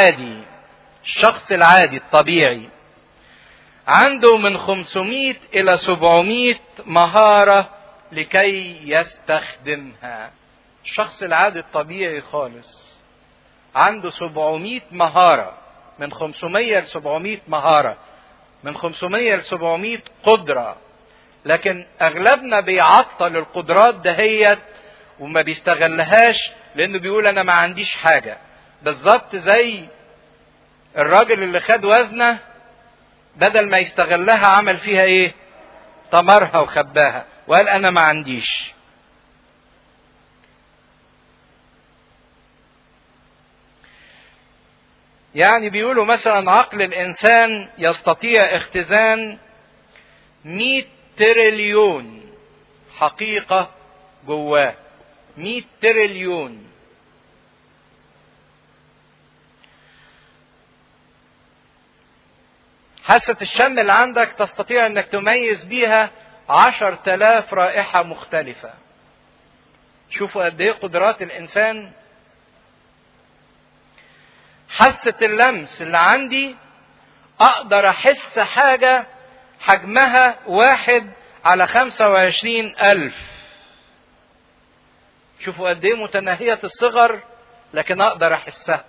العادي الطبيعي عنده من 500 الى 700 مهارة لكي يستخدمها. الشخص العادي الطبيعي خالص عنده 700 مهارة، من 500 ل 700 مهارة، من 500 ل 700 قدرة. لكن اغلبنا بيعطل القدرات دهيت وما بيستغلهاش، لانه بيقول انا ما عنديش حاجة. بالظبط زي الراجل اللي خد وزنه، بدل ما يستغلها عمل فيها ايه؟ طمرها وخباها وقال انا ما عنديش. يعني بيقولوا مثلا عقل الانسان يستطيع اختزان 100 تريليون حقيقة جواه. 100 تريليون. حاسة الشم اللي عندك تستطيع انك تميز بيها 10,000 رائحة مختلفة. شوفوا قد ايه قدرات الانسان. حاسة اللمس اللي عندي اقدر احس حاجة حجمها 1/25,000. شوفوا قد ايه متناهية الصغر لكن اقدر احسها.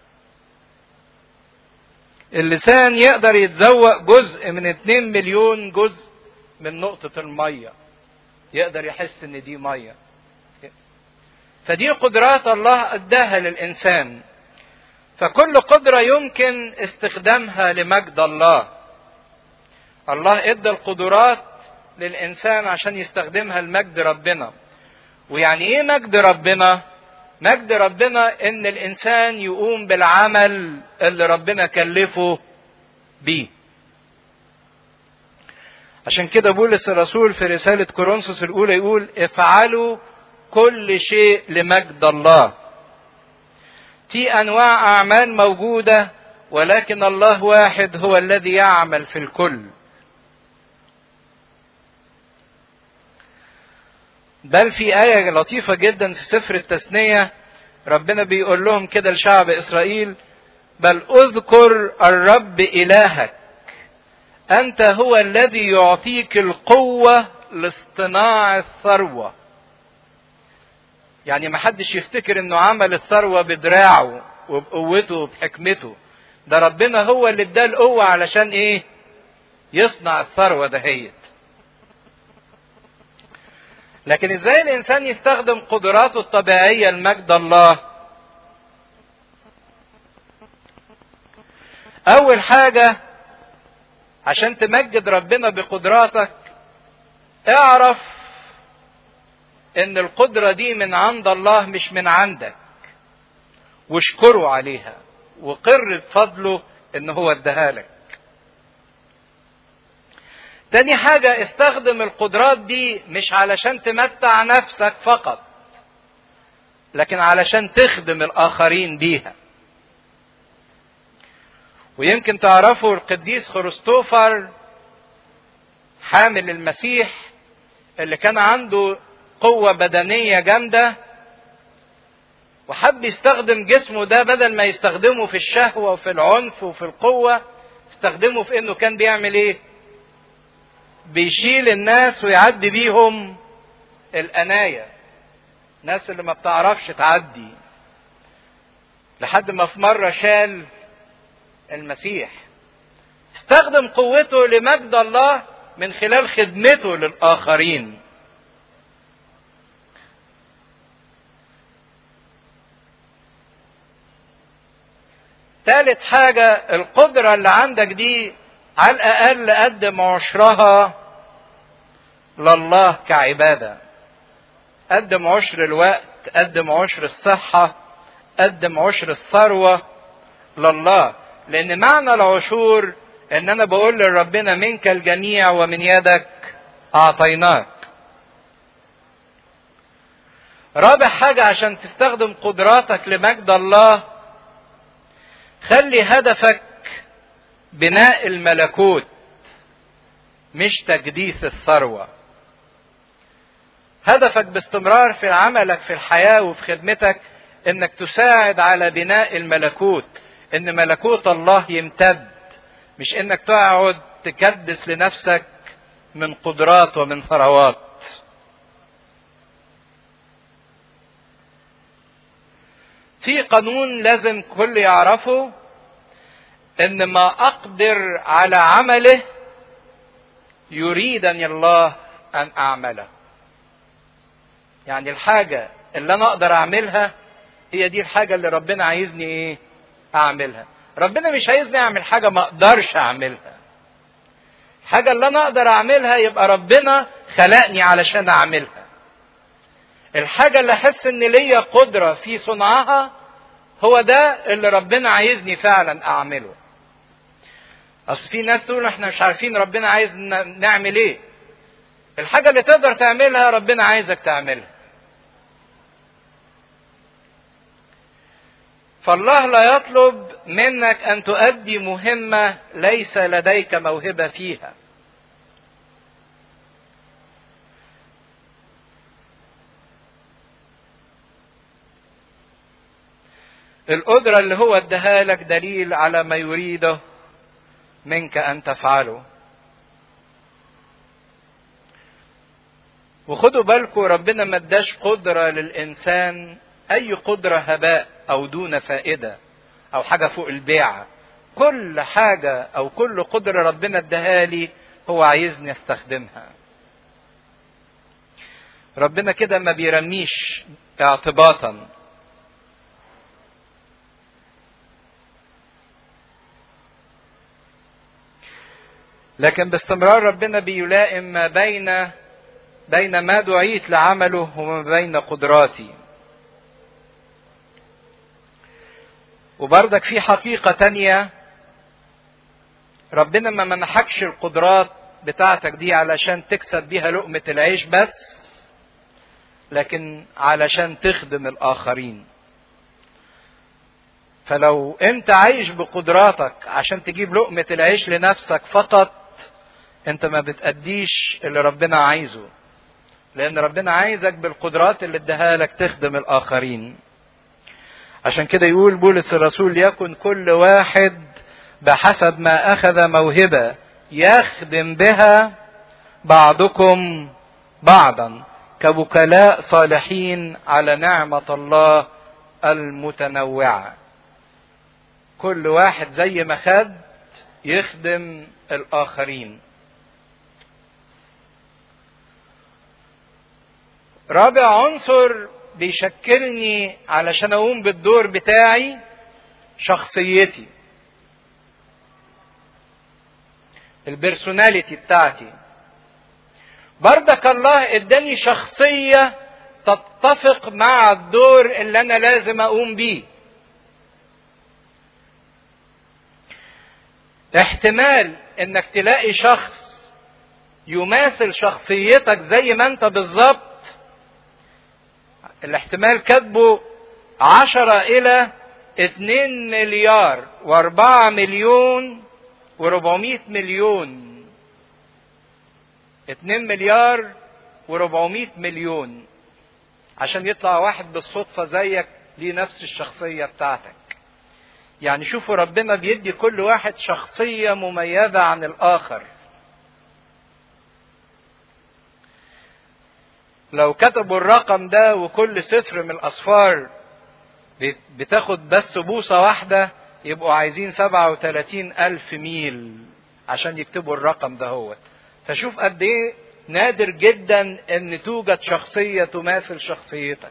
اللسان يقدر يتذوق جزء من 2 مليون جزء من نقطة المية، يقدر يحس ان دي مية. فدي قدرات الله اداها للانسان. فكل قدرة يمكن استخدامها لمجد الله. الله ادى القدرات للانسان عشان يستخدمها لمجد ربنا. ويعني ايه مجد ربنا؟ مجد ربنا ان الانسان يقوم بالعمل اللي ربنا كلفه بيه. عشان كده بولس الرسول في رسالة كورنثوس الاولى يقول افعلوا كل شيء لمجد الله. في انواع اعمال موجودة ولكن الله واحد هو الذي يعمل في الكل. بل في آية لطيفة جدا في سفر التثنية ربنا بيقول لهم كده لشعب إسرائيل: بل اذكر الرب إلهك أنت هو الذي يعطيك القوة لاصطناع الثروة. يعني ما حدش يفتكر انه عمل الثروة بدراعه وبقوته وبحكمته. ده ربنا هو اللي اداه القوة علشان ايه؟ يصنع الثروة دهيت. لكن ازاي الانسان يستخدم قدراته الطبيعية لمجد الله؟ اول حاجة عشان تمجد ربنا بقدراتك اعرف ان القدرة دي من عند الله مش من عندك، واشكره عليها وقر بفضله ان هو اداها لك. تاني حاجة استخدم القدرات دي مش علشان تمتع نفسك فقط، لكن علشان تخدم الآخرين بيها. ويمكن تعرفوا القديس خريستوفر حامل المسيح اللي كان عنده قوة بدنية جامدة، وحب يستخدم جسمه ده بدل ما يستخدمه في الشهوة وفي العنف وفي القوة، استخدمه في انه كان بيعمل ايه؟ بيشيل الناس ويعدي بيهم القناية، الناس اللي ما بتعرفش تعدي، لحد ما في مرة شال المسيح. استخدم قوته لمجد الله من خلال خدمته للآخرين. ثالث حاجة، القدرة اللي عندك دي على الأقل قدم عشرها لله كعبادة. قدم عشر الوقت، قدم عشر الصحة، قدم عشر الثروة لله. لأن معنى العشور إن أنا بقول لربنا منك الجميع ومن يدك أعطيناك. رابع حاجة عشان تستخدم قدراتك لمجد الله، خلي هدفك بناء الملكوت مش تجديث الثروة. هدفك باستمرار في عملك في الحياة وفي خدمتك انك تساعد على بناء الملكوت، ان ملكوت الله يمتد، مش انك تقعد تكدس لنفسك من قدرات ومن ثروات. في قانون لازم كل يعرفه، ان ما اقدر على عمله يريدني الله ان اعمله. يعني الحاجة اللي انا اقدر اعملها هي دي الحاجة اللي ربنا عايزني ايه؟ اعملها. ربنا مش عايزني اعمل حاجة ما اقدرش اعملها. الحاجة اللي انا اقدر اعملها يبقى ربنا خلقني علشان اعملها. الحاجة اللي احس ان ليا قدرة في صنعها هو ده اللي ربنا عايزني فعلا اعمله. اصل في ناس تقول احنا مش عارفين ربنا عايز نعمل ايه. الحاجة اللي تقدر تعملها ربنا عايزك تعملها. فالله لا يطلب منك ان تؤدي مهمة ليس لديك موهبة فيها. القدرة اللي هو اداها لك دليل على ما يريده منك ان تفعله. وخدوا بالكم ربنا ما اداش قدرة للإنسان أي قدرة هباء أو دون فائدة أو حاجة فوق البيعة. كل حاجة أو كل قدرة ربنا اداها لي هو عايزني استخدمها. ربنا كده ما بيرميش اعتباطا. لكن باستمرار ربنا بيلائم ما بين ما دعيت لعمله وما بين قدراتي. وبرضك في حقيقة تانية، ربنا ما منحكش القدرات بتاعتك دي علشان تكسب بيها لقمة العيش بس، لكن علشان تخدم الآخرين. فلو انت عايش بقدراتك عشان تجيب لقمة العيش لنفسك فقط، انت ما بتأديش اللي ربنا عايزه، لأن ربنا عايزك بالقدرات اللي اداها لك تخدم الآخرين. عشان كده يقول بولس الرسول: يكن كل واحد بحسب ما أخذ موهبة يخدم بها بعضكم بعضا كوكلاء صالحين على نعمة الله المتنوعة. كل واحد زي ما خد يخدم الآخرين. رابع عنصر بيشكلني علشان اقوم بالدور بتاعي، شخصيتي، البرسوناليتي بتاعتي. برضك الله اداني شخصية تتفق مع الدور اللي انا لازم اقوم بيه. احتمال انك تلاقي شخص يماثل شخصيتك زي ما انت بالظبط، الاحتمال كاتبه 10 إلى 2 مليار و4 مليون و400 مليون. 2 مليار و400 مليون عشان يطلع واحد بالصدفة زيك ليه نفس الشخصية بتاعتك. يعني شوفوا ربنا بيدي كل واحد شخصية مميزة عن الآخر. لو كتبوا الرقم ده وكل صفر من الأصفار بتاخد بس بوصة واحدة، يبقوا عايزين 37,000 ميل عشان يكتبوا الرقم ده هو. فشوف قد ايه نادر جدا ان توجد شخصية تماثل شخصيتك.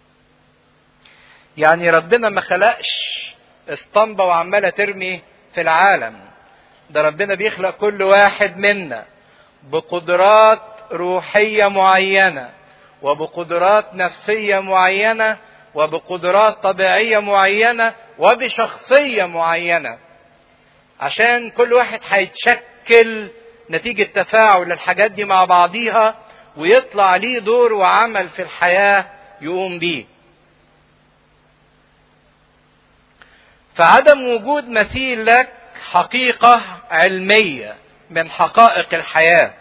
يعني ربنا ما خلقش اسطمبة وعمالة ترمي في العالم. ده ربنا بيخلق كل واحد منا بقدرات روحية معينة، وبقدرات نفسية معينة، وبقدرات طبيعية معينة، وبشخصية معينة، عشان كل واحد هيتشكل نتيجة تفاعل الحاجات دي مع بعضيها، ويطلع ليه دور وعمل في الحياة يقوم بيه. فعدم وجود مثيل لك حقيقة علمية من حقائق الحياة.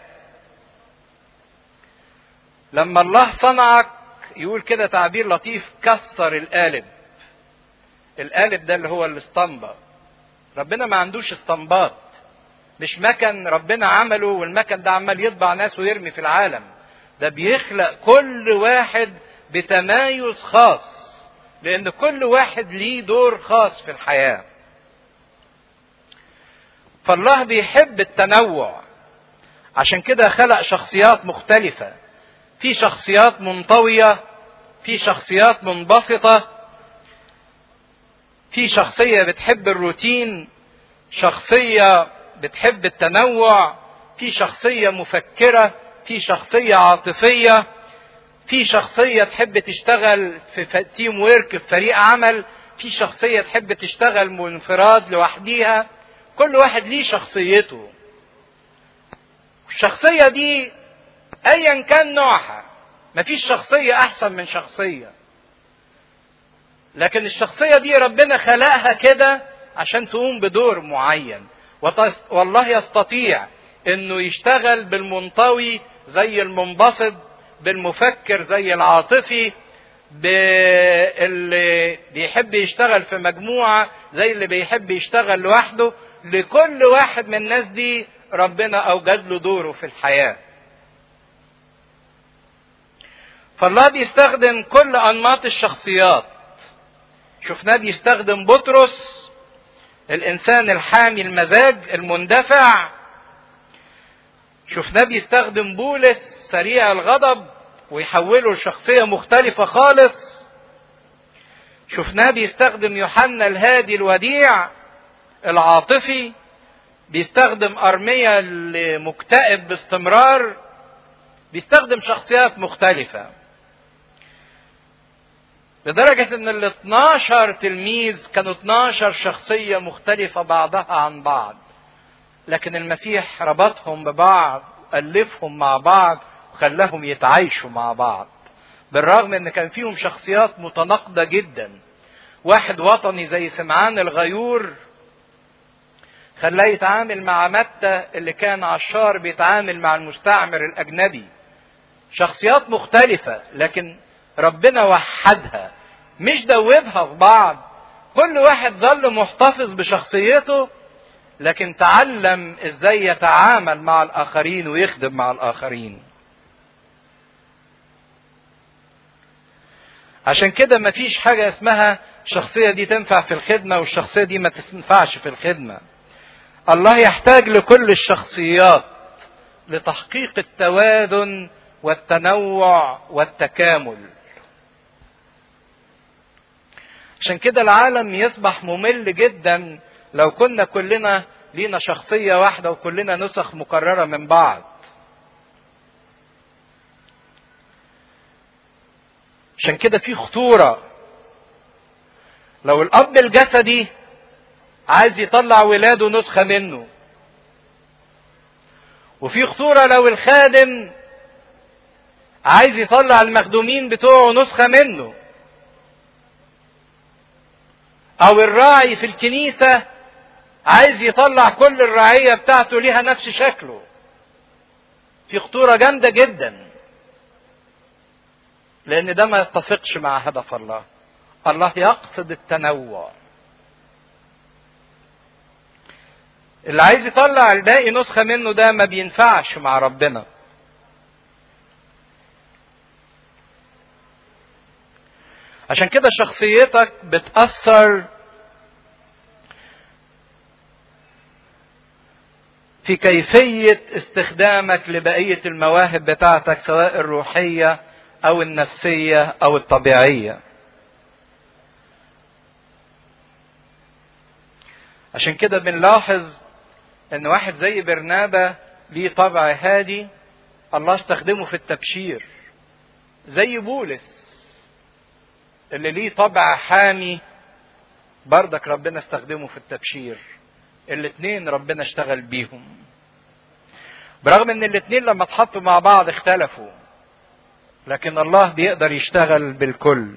لما الله صنعك يقول كده تعبير لطيف: كسر القالب. القالب ده اللي هو الاسطمبة. ربنا ما عندوش اسطمبات، مش مكن ربنا عمله والمكن ده عمال يطبع ناس ويرمي في العالم. ده بيخلق كل واحد بتمايز خاص، لأن كل واحد ليه دور خاص في الحياة. فالله بيحب التنوع، عشان كده خلق شخصيات مختلفة. في شخصيات منطوية، في شخصيات منبسطة، في شخصية بتحب الروتين، شخصية بتحب التنوع، في شخصية مفكرة، في شخصية عاطفية، في شخصية تحب تشتغل في تيم ويرك في فريق عمل، في شخصية تحب تشتغل منفراد لوحديها. كل واحد ليه شخصيته. الشخصية دي ايا كان نوعها، مفيش شخصية احسن من شخصية، لكن الشخصية دي ربنا خلقها كده عشان تقوم بدور معين. والله يستطيع انه يشتغل بالمنطوي زي المنبسط، بالمفكر زي العاطفي، باللي بيحب يشتغل في مجموعة زي اللي بيحب يشتغل لوحده. لكل واحد من الناس دي ربنا اوجد له دوره في الحياة. فالله بيستخدم كل انماط الشخصيات. شفناه بيستخدم بطرس الانسان الحامي المزاج المندفع، شفناه بيستخدم بولس سريع الغضب ويحوله لشخصية مختلفة خالص، شفناه بيستخدم يوحنا الهادي الوديع العاطفي، بيستخدم أرميا المكتئب باستمرار، بيستخدم شخصيات مختلفة. لدرجة ان ال 12 تلميذ كانوا 12 شخصية مختلفة بعضها عن بعض، لكن المسيح ربطهم ببعض، ألفهم مع بعض وخلاهم يتعايشوا مع بعض، بالرغم ان كان فيهم شخصيات متناقضة جدا. واحد وطني زي سمعان الغيور خلاه يتعامل مع متى اللي كان عشار بيتعامل مع المستعمر الأجنبي. شخصيات مختلفة لكن ربنا وحدها، مش دوبها في بعض. كل واحد ظل محتفظ بشخصيته، لكن تعلم ازاي يتعامل مع الآخرين ويخدم مع الآخرين. عشان كده مفيش حاجة اسمها الشخصية دي تنفع في الخدمة والشخصية دي ما تنفعش في الخدمة. الله يحتاج لكل الشخصيات لتحقيق التوازن والتنوع والتكامل. عشان كده العالم يصبح ممل جدا لو كنا كلنا لينا شخصية واحدة وكلنا نسخ مكررة من بعض. عشان كده في خطورة لو الأب الجسدي عايز يطلع ولاده نسخة منه، وفي خطورة لو الخادم عايز يطلع المخدومين بتوعه نسخة منه، او الراعي في الكنيسة عايز يطلع كل الرعية بتاعته ليها نفس شكله. في خطورة جامدة جدا، لان ده ما يتفقش مع هدف الله. الله يقصد التنوع. اللي عايز يطلع الباقي نسخة منه ده ما بينفعش مع ربنا. عشان كده شخصيتك بتأثر في كيفية استخدامك لبقية المواهب بتاعتك، سواء الروحية أو النفسية أو الطبيعية. عشان كده بنلاحظ إن واحد زي برنابا ليه طبع هادي، الله استخدمه في التبشير، زي بولس اللي ليه طبع حامي بردك ربنا استخدمه في التبشير. الاتنين ربنا اشتغل بيهم، برغم ان الاتنين لما اتحطوا مع بعض اختلفوا، لكن الله بيقدر يشتغل بالكل.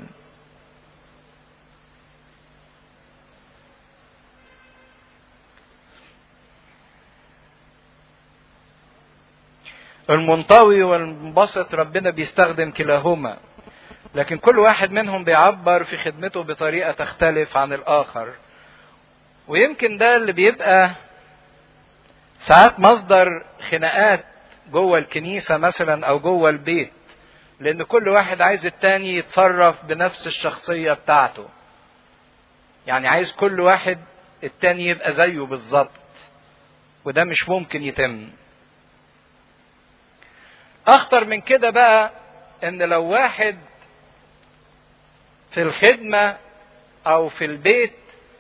المنطوي والمنبسط ربنا بيستخدم كلاهما، لكن كل واحد منهم بيعبر في خدمته بطريقة تختلف عن الآخر. ويمكن ده اللي بيبقى ساعات مصدر خناقات جوه الكنيسة مثلا أو جوه البيت، لأن كل واحد عايز التاني يتصرف بنفس الشخصية بتاعته. يعني عايز كل واحد التاني يبقى زيه بالظبط، وده مش ممكن يتم. أخطر من كده بقى إن لو واحد في الخدمة أو في البيت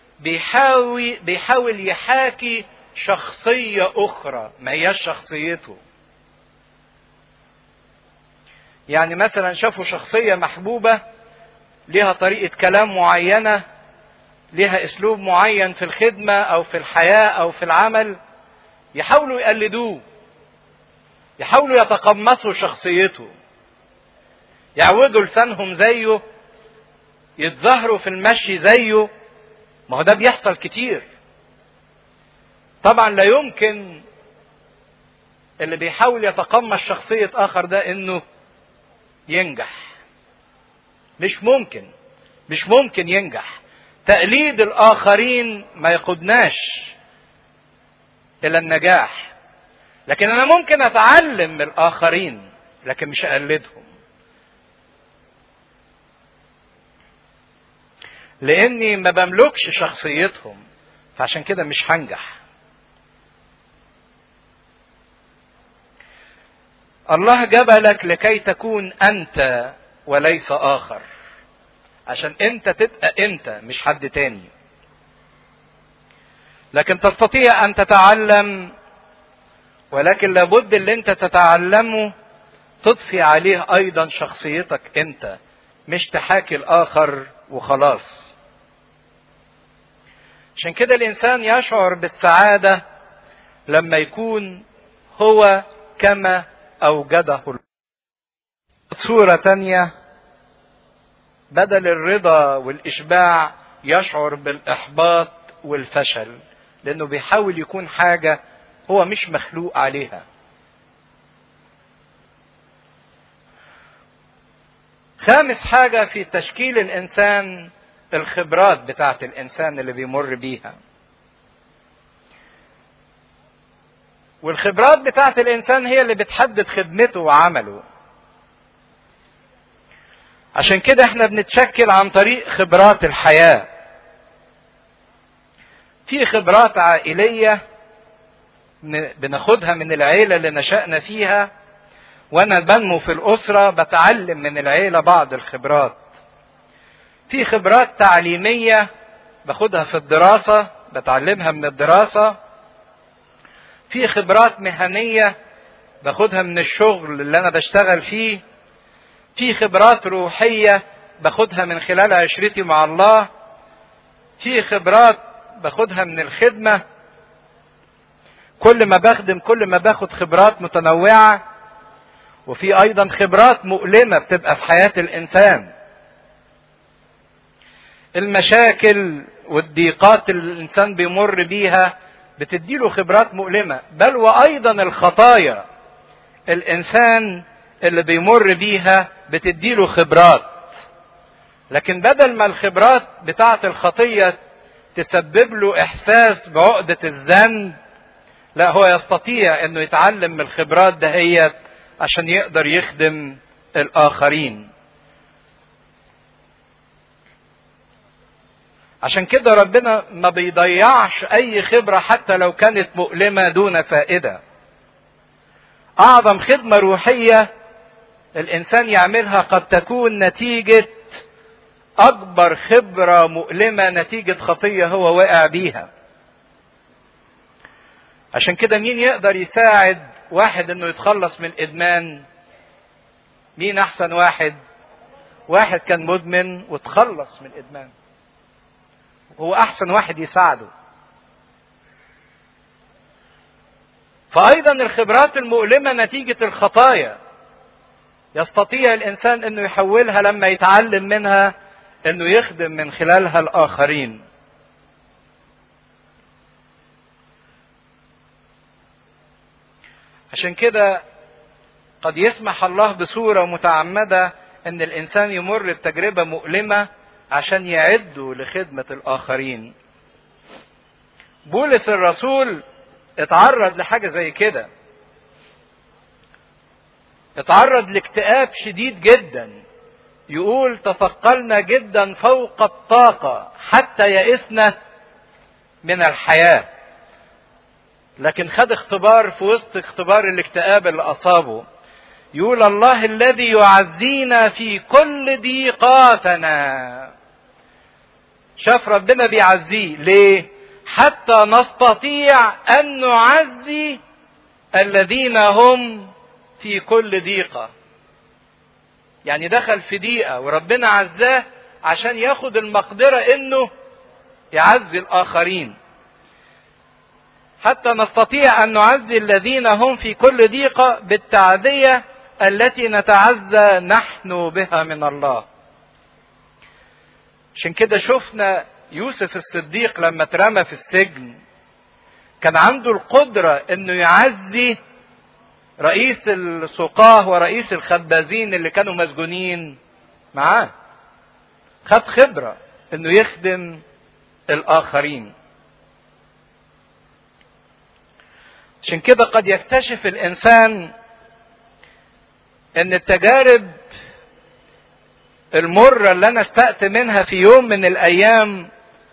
بيحاول يحاكي شخصية أخرى ما هياش شخصيته. يعني مثلا شافوا شخصية محبوبة ليها طريقة كلام معينة، ليها اسلوب معين في الخدمة او في الحياة او في العمل، يحاولوا يقلدوه، يحاولوا يتقمصوا شخصيته، يعوجوا لسانهم زيه، يتظاهروا في المشي زيه. ما هو ده بيحصل كتير. طبعا لا يمكن اللي بيحاول يتقمص شخصية اخر ده انه ينجح. مش ممكن ينجح. تقليد الاخرين ما يقودناش الى النجاح. لكن انا ممكن اتعلم من الاخرين لكن مش اقلدهم، لاني ما بملكش شخصيتهم، فعشان كده مش هنجح. الله جبلك لكي تكون انت وليس اخر، عشان انت تبقى انت مش حد تاني. لكن تستطيع ان تتعلم، ولكن لابد اللي انت تتعلمه تضفي عليه ايضا شخصيتك انت، مش تحاكي الاخر وخلاص. عشان كده الانسان يشعر بالسعادة لما يكون هو كما اوجده الله. صورة تانية، بدل الرضا والاشباع يشعر بالاحباط والفشل، لانه بيحاول يكون حاجة هو مش مخلوق عليها. خامس حاجة في تشكيل الانسان الخبرات بتاعت الانسان اللي بيمر بيها. والخبرات بتاعت الانسان هي اللي بتحدد خدمته وعمله. عشان كده احنا بنتشكل عن طريق خبرات الحياة. في خبرات عائلية بناخدها من العيلة اللي نشأنا فيها، وانا بنمو في الاسرة بتعلم من العيلة بعض الخبرات. في خبرات تعليمية باخدها في الدراسة، بتعلمها من الدراسة. في خبرات مهنية باخدها من الشغل اللي انا بشتغل فيه. في خبرات روحية باخدها من خلال عشرتي مع الله. في خبرات باخدها من الخدمة. كل ما بخدم كل ما باخد خبرات متنوعة. وفي ايضا خبرات مؤلمة بتبقى في حياة الانسان. المشاكل والضيقات اللي الانسان بيمر بيها بتديله خبرات مؤلمة، بل وايضا الخطايا الانسان اللي بيمر بيها بتديله خبرات. لكن بدل ما الخبرات بتاعة الخطية تسبب له احساس بعقدة الذنب، لا، هو يستطيع انه يتعلم من الخبرات دهيت عشان يقدر يخدم الاخرين. عشان كده ربنا ما بيضيعش اي خبرة حتى لو كانت مؤلمة دون فائدة. اعظم خدمة روحية الانسان يعملها قد تكون نتيجة اكبر خبرة مؤلمة، نتيجة خطية هو واقع بيها. عشان كده مين يقدر يساعد واحد انه يتخلص من الادمان؟ مين احسن واحد؟ واحد كان مدمن وتخلص من الادمان، هو احسن واحد يساعده. فايضا الخبرات المؤلمة نتيجة الخطايا يستطيع الانسان انه يحولها لما يتعلم منها انه يخدم من خلالها الاخرين. عشان كده قد يسمح الله بصورة متعمدة ان الانسان يمر بتجربة مؤلمة عشان يعده لخدمة الاخرين. بولس الرسول اتعرض لحاجة زي كده، اتعرض لاكتئاب شديد جدا. يقول تثقلنا جدا فوق الطاقة حتى يئسنا من الحياة. لكن خد اختبار في وسط اختبار الاكتئاب اللي اصابه. يقول الله الذي يعزينا في كل ضيقاتنا. شاف ربنا بيعزيه ليه؟ حتى نستطيع ان نعزي الذين هم في كل ضيقة. يعني دخل في ضيقة وربنا عزاه عشان ياخد المقدرة انه يعزي الآخرين، حتى نستطيع أن نعزي الذين هم في كل ضيقة بالتعزية التي نتعزى نحن بها من الله. عشان كده شفنا يوسف الصديق لما اترمى في السجن كان عنده القدرة انه يعزي رئيس السقاه ورئيس الخبازين اللي كانوا مسجونين معاه. خد خبرة انه يخدم الآخرين. عشان كده قد يكتشف الإنسان ان التجارب المرة اللي انا استأت منها في يوم من الايام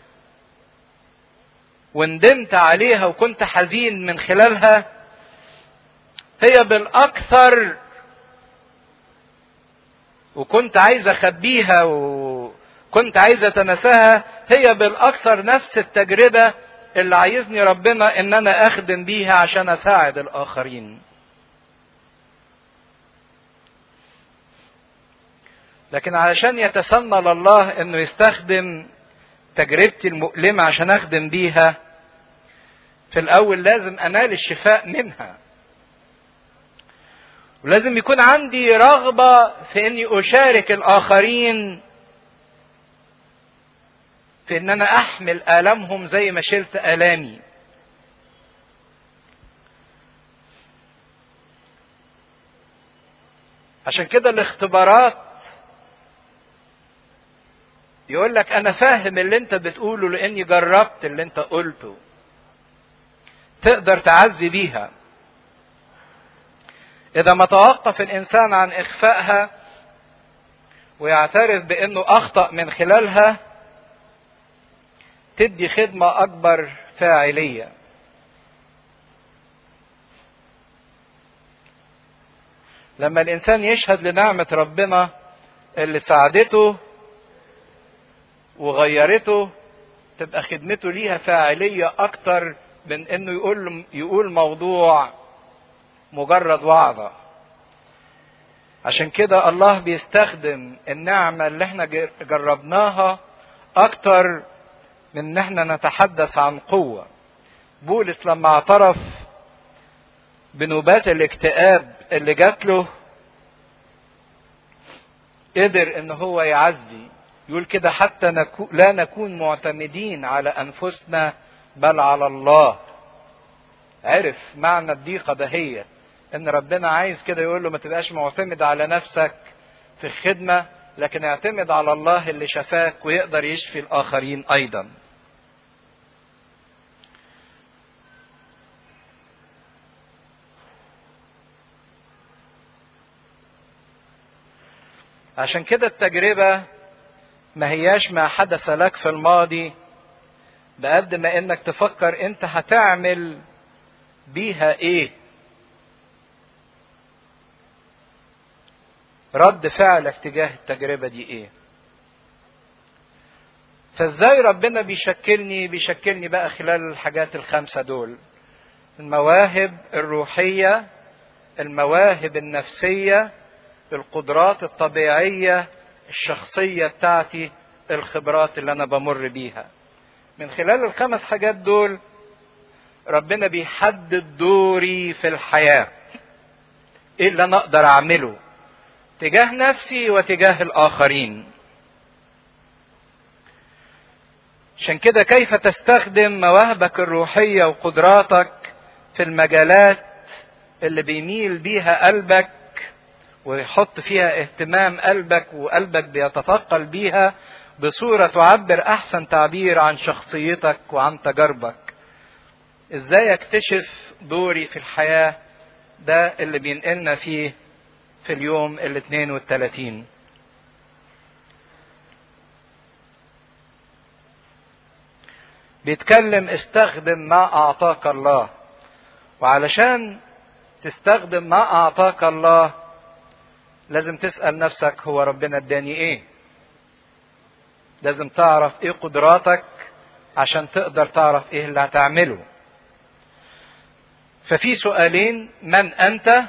وندمت عليها وكنت حزين من خلالها هي بالاكثر، وكنت عايز اخبيها وكنت عايز اتنساها، هي بالاكثر نفس التجربة اللي عايزني ربنا ان انا اخدم بيها عشان اساعد الاخرين. لكن علشان يتسنى لله انه يستخدم تجربتي المؤلمة عشان اخدم بيها، في الاول لازم انال الشفاء منها، ولازم يكون عندي رغبة في اني اشارك الاخرين في ان انا احمل آلامهم زي ما شلت آلامي. عشان كده الاختبارات يقول لك انا فاهم اللي انت بتقوله لاني جربت اللي انت قلته، تقدر تعزي بيها. اذا ما توقف الانسان عن اخفائها ويعترف بانه اخطأ من خلالها تدي خدمة اكبر فاعلية. لما الانسان يشهد لنعمة ربنا اللي ساعدته وغيرته تبقى خدمته ليها فاعلية اكتر من انه يقول موضوع مجرد وعظة. عشان كده الله بيستخدم النعمة اللي احنا جربناها اكتر من ان احنا نتحدث عن قوة. بولس لما اعترف بنوبات الاكتئاب اللي جات له قدر ان هو يعزي، يقول كده حتى لا نكون معتمدين على انفسنا بل على الله. عرف معنى الضيقة دهيت ان ربنا عايز كده يقول له ما تبقاش معتمد على نفسك في الخدمة، لكن اعتمد على الله اللي شفاك ويقدر يشفي الاخرين ايضا. عشان كده التجربة ما هياش ما حدث لك في الماضي بقد ما انك تفكر انت هتعمل بيها ايه، رد فعلك تجاه التجربة دي ايه. فازاي ربنا بيشكلني بقى خلال الحاجات الخمسة دول: المواهب الروحية، المواهب النفسية، القدرات الطبيعية، الشخصية بتاعتي، الخبرات اللي انا بمر بيها. من خلال الخمس حاجات دول ربنا بيحدد دوري في الحياة، ايه اللي انا اقدر اعمله تجاه نفسي وتجاه الاخرين. عشان كده كيف تستخدم مواهبك الروحية وقدراتك في المجالات اللي بيميل بيها قلبك ويحط فيها اهتمام قلبك وقلبك بيتثقل بيها بصورة تعبر احسن تعبير عن شخصيتك وعن تجاربك. ازاي اكتشف دوري في الحياة؟ ده اللي بينقلنا فيه في اليوم 32. بيتكلم استخدم ما اعطاك الله. وعلشان تستخدم ما اعطاك الله لازم تسأل نفسك هو ربنا اداني ايه. لازم تعرف ايه قدراتك عشان تقدر تعرف ايه اللي هتعمله. ففي سؤالين: من انت؟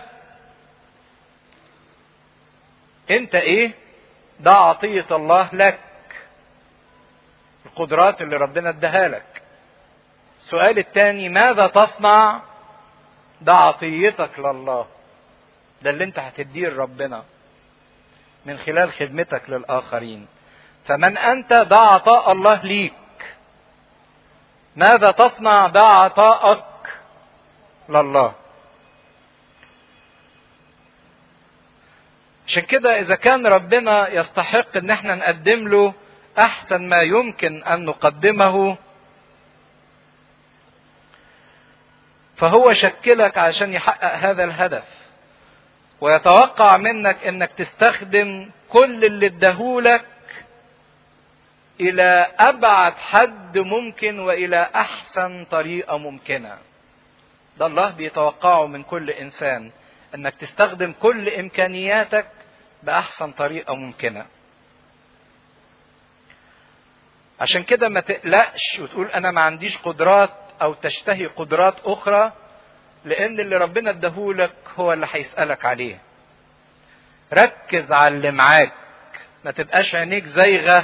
انت ايه؟ ده عطية الله لك. القدرات اللي ربنا اداها لك. السؤال الثاني، ماذا تصنع؟ ده عطيتك لله، ده اللي انت هتديه لربنا من خلال خدمتك للآخرين. فمن أنت؟ ده عطاء الله ليك. ماذا تصنع؟ ده عطاءك لله. عشان كده إذا كان ربنا يستحق إن احنا نقدم له أحسن ما يمكن أن نقدمه، فهو شكلك عشان يحقق هذا الهدف، ويتوقع منك إنك تستخدم كل اللي اداهولك إلى أبعد حد ممكن وإلى أحسن طريقة ممكنة. ده الله بيتوقعه من كل إنسان، إنك تستخدم كل إمكانياتك بأحسن طريقة ممكنة. عشان كده ما تقلقش وتقول أنا ما عنديش قدرات أو تشتهي قدرات أخرى، لأن اللي ربنا اداهولك هو اللي هيسألك عليه. ركز على اللي معاك، ما تبقاش عينيك زايغة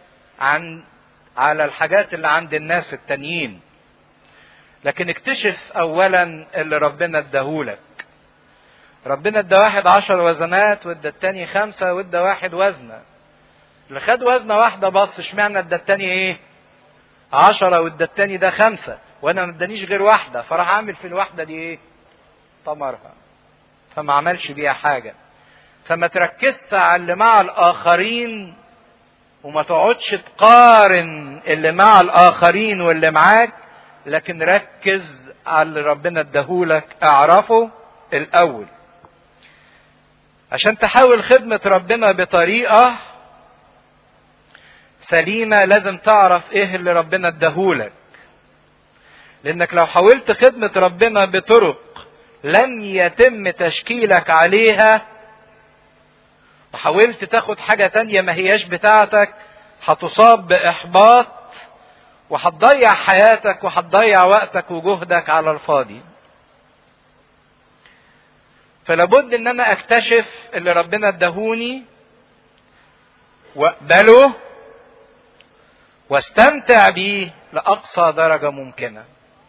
على الحاجات اللي عند الناس التانيين، لكن اكتشف أولا اللي ربنا اداهولك. ربنا ادى واحد 10 وزنات، وادى التاني 5، وادى واحد وزنة. اللي خد وزنة واحدة بص، اشمعنى ادى التاني ايه 10، وادى التاني ده 5، وانا ما ادانيش غير واحدة، فراح اعمل في الواحدة دي ايه طمرها، فما عملش بيها حاجة. فما تركزش على اللي مع الآخرين، وما تقعدش تقارن اللي مع الآخرين واللي معاك، لكن ركز على اللي ربنا اداهولك، اعرفه الأول. عشان تحاول خدمة ربنا بطريقة سليمة لازم تعرف ايه اللي ربنا اداهولك. لانك لو حاولت خدمة ربنا بطرق لم يتم تشكيلك عليها، وحاولت تاخد حاجة تانية ما هياش بتاعتك، هتصاب بإحباط، وهتضيع حياتك وهتضيع وقتك وجهدك على الفاضي. فلابد ان انا اكتشف اللي ربنا اداهوني واقبله واستمتع بيه لاقصى درجة ممكنة.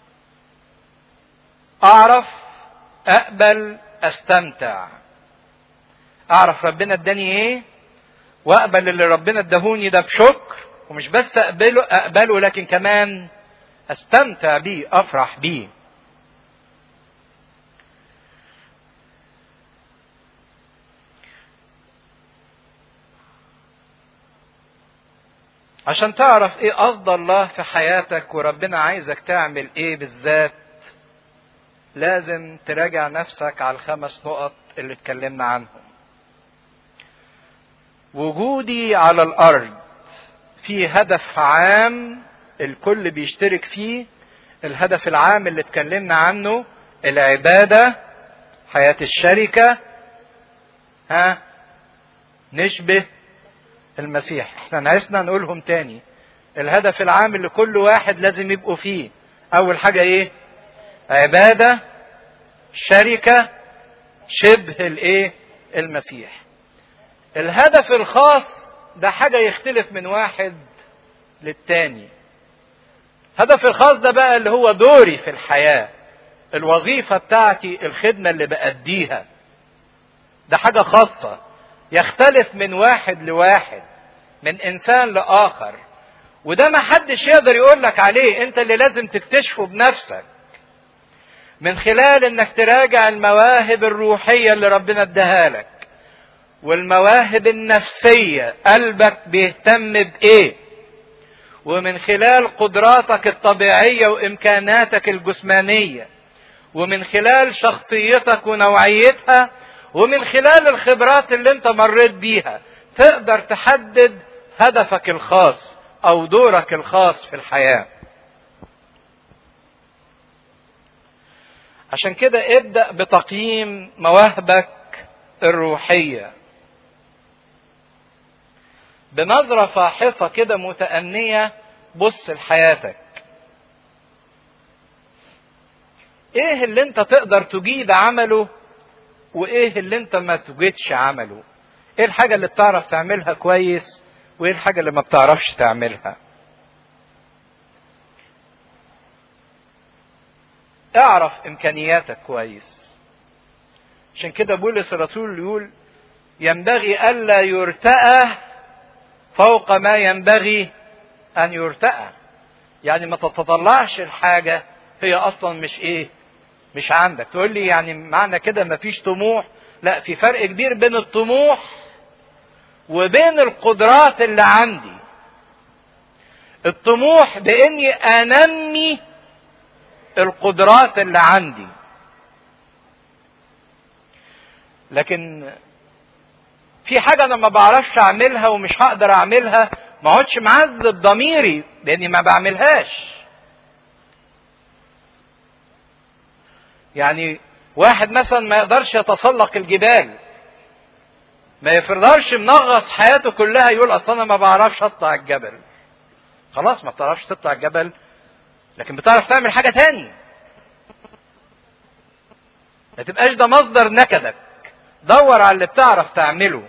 اعرف، اقبل، استمتع. اعرف ربنا اداني ايه، واقبل اللي ربنا اداهوني ده بشكر، ومش بس اقبله لكن كمان استمتع بيه، افرح بيه. عشان تعرف ايه قصد الله في حياتك وربنا عايزك تعمل ايه بالذات، لازم تراجع نفسك على ال5 نقط اللي اتكلمنا عنهم. وجودي على الارض في هدف عام الكل بيشترك فيه، الهدف العام اللي اتكلمنا عنه العبادة، حياة الشركة، نشبه المسيح. احنا ناقصنا نقولهم تاني. الهدف العام اللي كل واحد لازم يبقوا فيه، اول حاجة ايه؟ عبادة، شركة، شبه الايه؟ المسيح. الهدف الخاص ده حاجة يختلف من واحد للتاني. الهدف الخاص ده بقى اللي هو دوري في الحياة، الوظيفة بتاعتي، الخدمة اللي بأديها، ده حاجة خاصة يختلف من واحد لواحد، من انسان لآخر، وده ما حدش يقدر يقولك عليه، انت اللي لازم تكتشفه بنفسك من خلال انك تراجع المواهب الروحية اللي ربنا اداها لك، والمواهب النفسية قلبك بيهتم بايه، ومن خلال قدراتك الطبيعية وامكاناتك الجسمانية، ومن خلال شخصيتك ونوعيتها، ومن خلال الخبرات اللي انت مريت بيها، تقدر تحدد هدفك الخاص او دورك الخاص في الحياة. عشان كده ابدأ بتقييم مواهبك الروحية بنظرة فاحصة كده متأنية. بص لحياتك، ايه اللي انت تقدر تجيد عمله، وايه اللي انت ما تجيدش عمله، ايه الحاجة اللي بتعرف تعملها كويس، وايه الحاجة اللي ما بتعرفش تعملها. اعرف امكانياتك كويس. عشان كده بولس الرسول يقول ينبغي الا يرتأى فوق ما ينبغي ان يرتأى. يعني ما تتطلعش الحاجة هي اصلا مش عندك. تقول لي يعني معنى كده ما فيش طموح؟ لا، في فرق كبير بين الطموح وبين القدرات اللي عندي. الطموح باني انمي القدرات اللي عندي، لكن في حاجة انا ما بعرفش اعملها ومش هقدر اعملها، ما اقعدش معذب ضميري لاني ما بعملهاش. يعني واحد مثلا ما يقدرش يتسلق الجبال، ما يقدرش منغص حياته كلها يقول اصلا انا ما بعرفش اطلع الجبل. خلاص ما بتعرفش تطلع الجبل، لكن بتعرف تعمل حاجة تاني. ما تبقاش ده مصدر نكدك، دور على اللي بتعرف تعمله.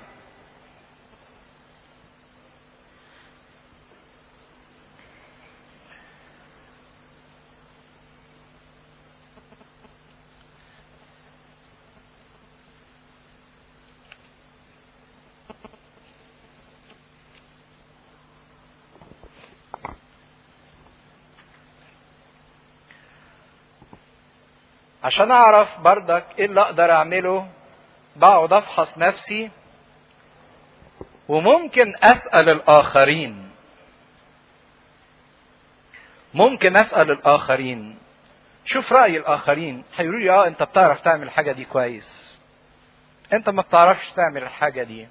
عشان اعرف بردك ايه اللي اقدر اعمله بقعد افحص نفسي، وممكن اسأل الاخرين. ممكن اسأل الاخرين، شوف رأي الاخرين. هيقولوا لي انت بتعرف تعمل الحاجة دي كويس، انت ما بتعرفش تعمل الحاجة دي.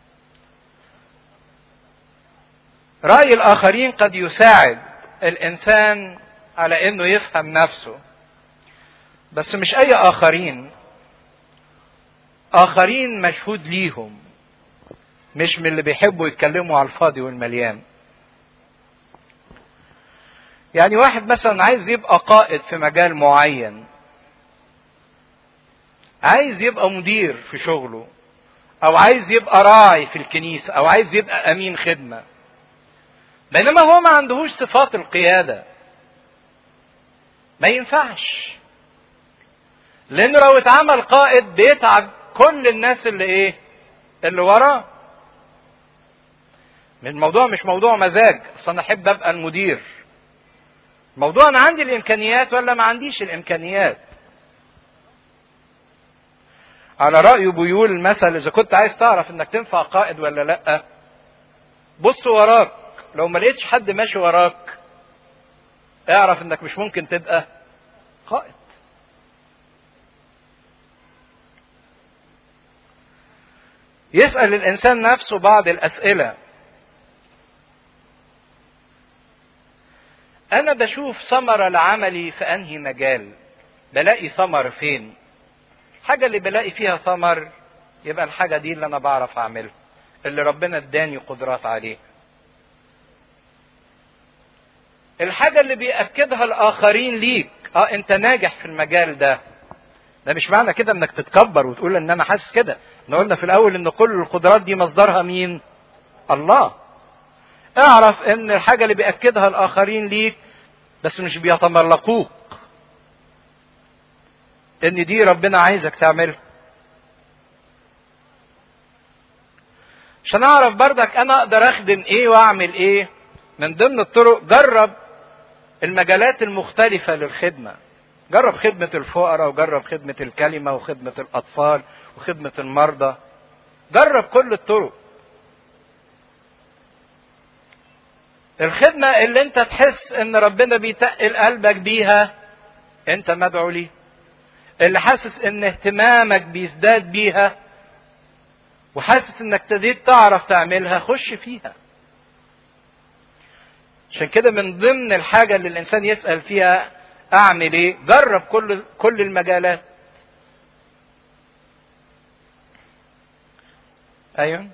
رأي الاخرين قد يساعد الانسان على انه يفهم نفسه، بس مش اي اخرين. اخرين مشهود ليهم، مش من اللي بيحبوا يتكلموا على الفاضي والمليان. يعني واحد مثلا عايز يبقى قائد في مجال معين، عايز يبقى مدير في شغله، او عايز يبقى راعي في الكنيسة، او عايز يبقى امين خدمة، بينما هو ما عندهوش صفات القيادة. ما ينفعش، لانه لو اتعمل قائد بيتعب كل الناس اللي وراه. الموضوع مش موضوع مزاج، اصل انا احب ابقى المدير. الموضوع انا عندي الامكانيات ولا ما عنديش الامكانيات. على رأيه بيقول المثل، اذا كنت عايز تعرف انك تنفع قائد ولا لا، بص وراك. لو ما لقيتش حد ماشي وراك اعرف انك مش ممكن تبقى قائد. يسأل الانسان نفسه بعض الاسئلة. انا بشوف ثمرة لعملي في انهي مجال، بلاقي ثمر فين. الحاجة اللي بلاقي فيها ثمر يبقى الحاجة دي اللي انا بعرف اعملها، اللي ربنا اداني قدرات عليه. الحاجة اللي بيأكدها الاخرين ليك، انت ناجح في المجال ده مش معنى كده انك تتكبر وتقول ان انا حاسس كده. احنا قلنا في الاول ان كل القدرات دي مصدرها مين؟ الله. اعرف ان الحاجة اللي بيأكدها الاخرين ليك بس مش بيتملقوك، ان دي ربنا عايزك تعملها. عشان اعرف بردك انا اقدر اخدم ايه واعمل ايه، من ضمن الطرق جرب المجالات المختلفة للخدمة. جرب خدمة الفقراء، وجرب خدمة الكلمة، وخدمة الاطفال، وخدمة المرضى. جرب كل الطرق. الخدمة اللي انت تحس ان ربنا بيتقل قلبك بيها انت مدعو ليه. اللي حاسس ان اهتمامك بيزداد بيها وحاسس انك ابتديت تعرف تعملها، خش فيها. عشان كده من ضمن الحاجة اللي الانسان يسأل فيها اعمل ايه، جرب كل المجالات. ايوه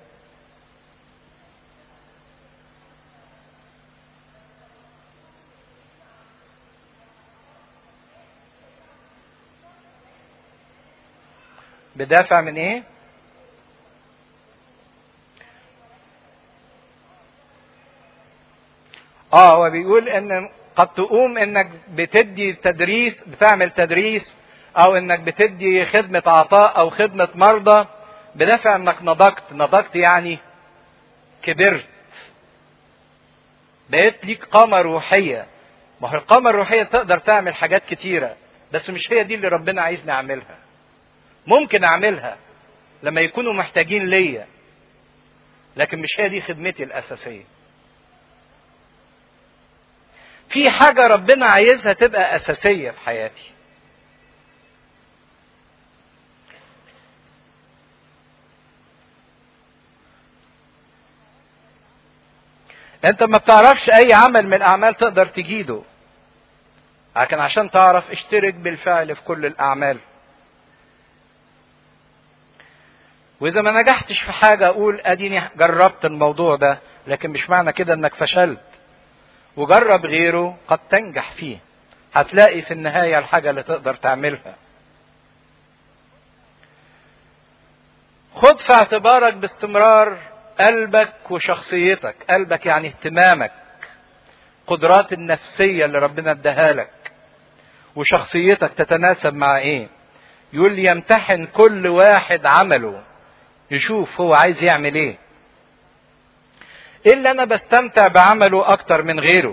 بدافع من ايه؟ هو بيقول ان قد تقوم انك بتدي تدريس، بتعمل تدريس، او انك بتدي خدمة عطاء او خدمة مرضى بدافع انك نضجت يعني كبرت، بقيت ليك قامة روحية. ما هو القامة الروحية تقدر تعمل حاجات كتيرة، بس مش هي دي اللي ربنا عايزني اعملها. ممكن اعملها لما يكونوا محتاجين ليا، لكن مش هي دي خدمتي الاساسية. في حاجة ربنا عايزها تبقى اساسية في حياتي. انت ما بتعرفش اي عمل من الاعمال تقدر تجيده، لكن عشان تعرف اشترك بالفعل في كل الاعمال. واذا ما نجحتش في حاجة اقول اديني جربت الموضوع ده، لكن مش معنى كده انك فشلت. وجرب غيره قد تنجح فيه، هتلاقي في النهاية الحاجة اللي تقدر تعملها. خد في اعتبارك باستمرار قلبك وشخصيتك. قلبك يعني اهتمامك، قدرات النفسية اللي ربنا اداها لك، وشخصيتك تتناسب مع ايه. يقول لي يمتحن كل واحد عمله، يشوف هو عايز يعمل ايه. ايه اللي انا بستمتع بعمله اكتر من غيره؟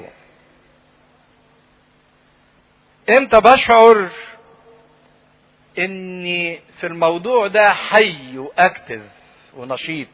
امتى بشعر اني في الموضوع ده حي واكتف ونشيط؟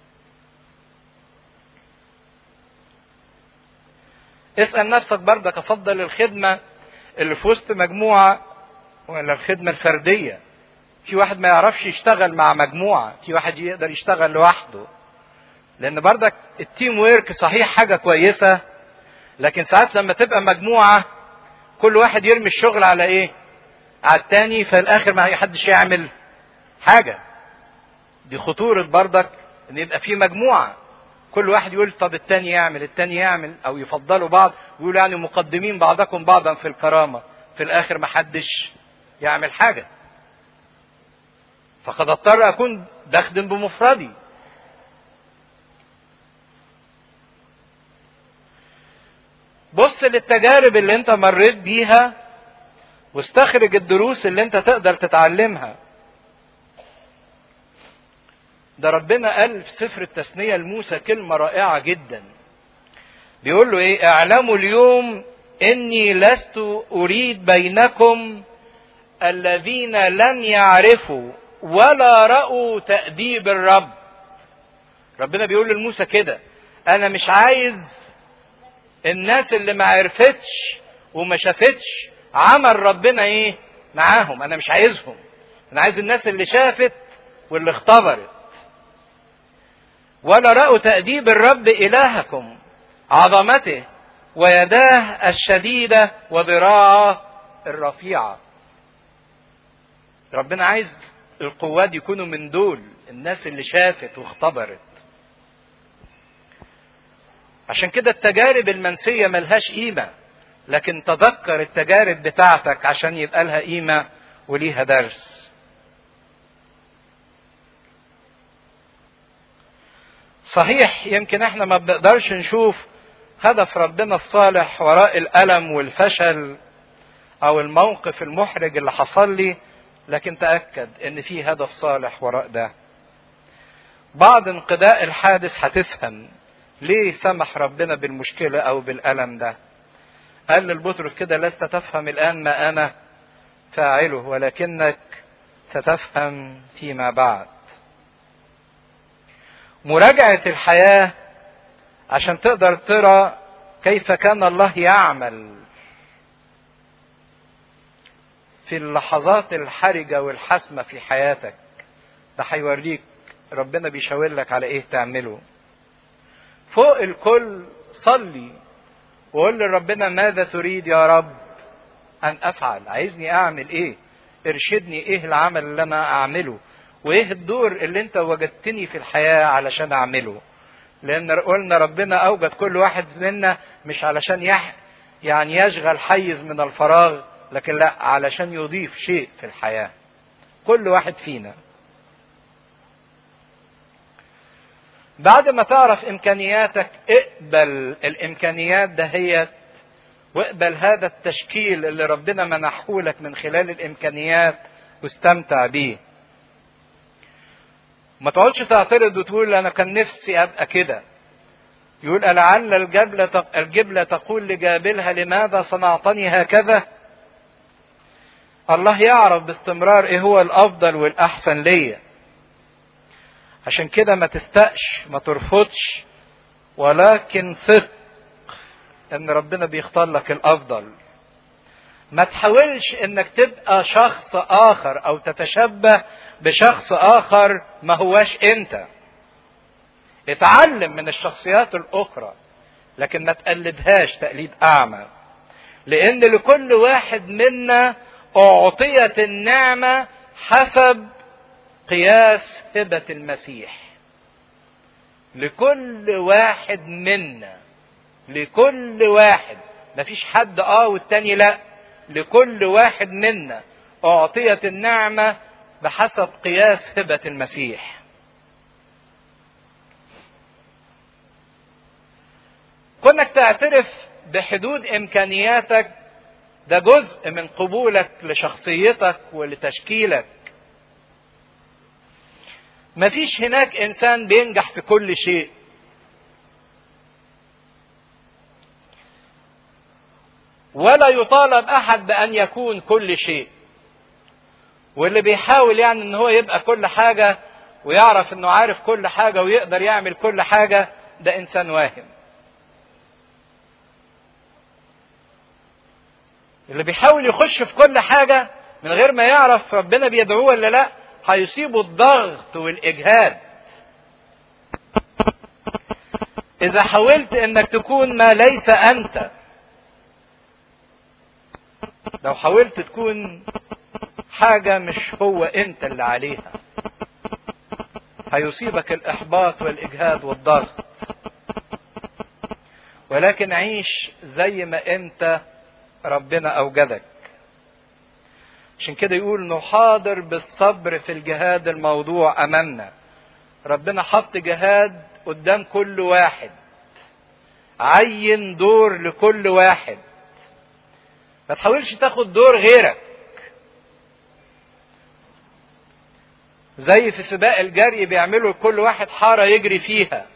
اسأل نفسك برضك، افضل الخدمة اللي في وسط مجموعة ولا الخدمة الفردية؟ في واحد ما يعرفش يشتغل مع مجموعة، في واحد يقدر يشتغل لوحده. لان برضك التيم ويرك صحيح حاجة كويسة، لكن ساعات لما تبقى مجموعة كل واحد يرمي الشغل على ايه؟ على التاني، في الاخر ما حدش يعمل حاجة. دي خطورة برضك ان يبقى في مجموعة كل واحد يقول طب التاني يعمل التاني يعمل، او يفضلوا بعض ويقولوا يعني مقدمين بعضكم بعضا في الكرامة، في الاخر ما حدش يعمل حاجة. فقد اضطر اكون بخدم بمفردي. بص للتجارب اللي انت مريت بيها واستخرج الدروس اللي انت تقدر تتعلمها. ده ربنا قال في سفر التثنية لموسى كلمة رائعة جدا. بيقول له ايه؟ اعلموا اليوم اني لست اريد بينكم الذين لن يعرفوا ولا رأوا تأديب الرب. ربنا بيقول لموسى كده، انا مش عايز الناس اللي ما عرفتش وما شافتش عمل ربنا ايه معاهم. انا مش عايزهم، انا عايز الناس اللي شافت واللي اختبرت. ولا رأوا تأديب الرب إلهكم عظمته ويداه الشديدة وذراعه الرفيعة. ربنا عايز القوات يكونوا من دول الناس اللي شافت واختبرت. عشان كده التجارب المنسية ملهاش قيمة، لكن تذكر التجارب بتاعتك عشان يبقى لها قيمة وليها درس. صحيح يمكن احنا ما بنقدرش نشوف هدف ربنا الصالح وراء الألم والفشل او الموقف المحرج اللي حصل لي، لكن تأكد ان في هدف صالح وراء ده. بعد انقضاء الحادث هتفهم ليه سمح ربنا بالمشكلة او بالألم ده. قال للبطرس كده لست تفهم الآن ما أنا فاعله، ولكنك ستفهم فيما بعد. مراجعة الحياة عشان تقدر ترى كيف كان الله يعمل في اللحظات الحرجة والحاسمة في حياتك. ده هيوريك ربنا بيشاور لك على ايه تعمله. فوق الكل صلي وقول لربنا ماذا تريد يا رب ان افعل؟ عايزني اعمل ايه؟ ارشدني ايه العمل اللي انا اعمله، وايه الدور اللي انت وجدتني في الحياة علشان اعمله. لان قلنا ربنا اوجد كل واحد منا مش علشان يعني يشغل حيز من الفراغ، لكن لا، علشان يضيف شيء في الحياة. كل واحد فينا بعد ما تعرف امكانياتك اقبل الامكانيات دهيت واقبل هذا التشكيل اللي ربنا منحهولك من خلال الامكانيات واستمتع بيه. ما تقعدش تعترض وتقول انا كان نفسي ابقى كده. يقول ألعل الجبلة تقول لجابلها لماذا صنعتني هكذا؟ الله يعرف باستمرار ايه هو الافضل والاحسن ليا. عشان كده ما تستقش، ما ترفضش، ولكن ثق ان ربنا بيختار لك الافضل. ما تحاولش انك تبقى شخص اخر او تتشبه بشخص اخر ما هواش انت. اتعلم من الشخصيات الاخرى لكن ما تقلدهاش تقليد اعمى، لان لكل واحد منا اعطيت النعمة حسب قياس هبة المسيح. لكل واحد منا، لكل واحد، مفيش حد والتاني لا، لكل واحد منا اعطيت النعمة بحسب قياس هبة المسيح. كونك تعترف بحدود امكانياتك ده جزء من قبولك لشخصيتك ولتشكيلك. مفيش هناك انسان بينجح في كل شيء. ولا يطالب احد بان يكون كل شيء. واللي بيحاول يعني ان هو يبقى كل حاجة ويعرف انه عارف كل حاجة ويقدر يعمل كل حاجة ده انسان واهم. اللي بيحاول يخش في كل حاجة من غير ما يعرف ربنا بيدعوه ولا لا هيصيبه الضغط والإجهاد. إذا حاولت إنك تكون ما ليس أنت، لو حاولت تكون حاجة مش هو أنت اللي عليها هيصيبك الإحباط والإجهاد والضغط. ولكن عيش زي ما أنت ربنا أوجدك. عشان كده يقول نحاضر بالصبر في الجهاد الموضوع أمامنا. ربنا حط جهاد قدام كل واحد، عين دور لكل واحد. ما تحاولش تاخد دور غيرك. زي في سباق الجري بيعملوا لكل واحد حارة يجري فيها.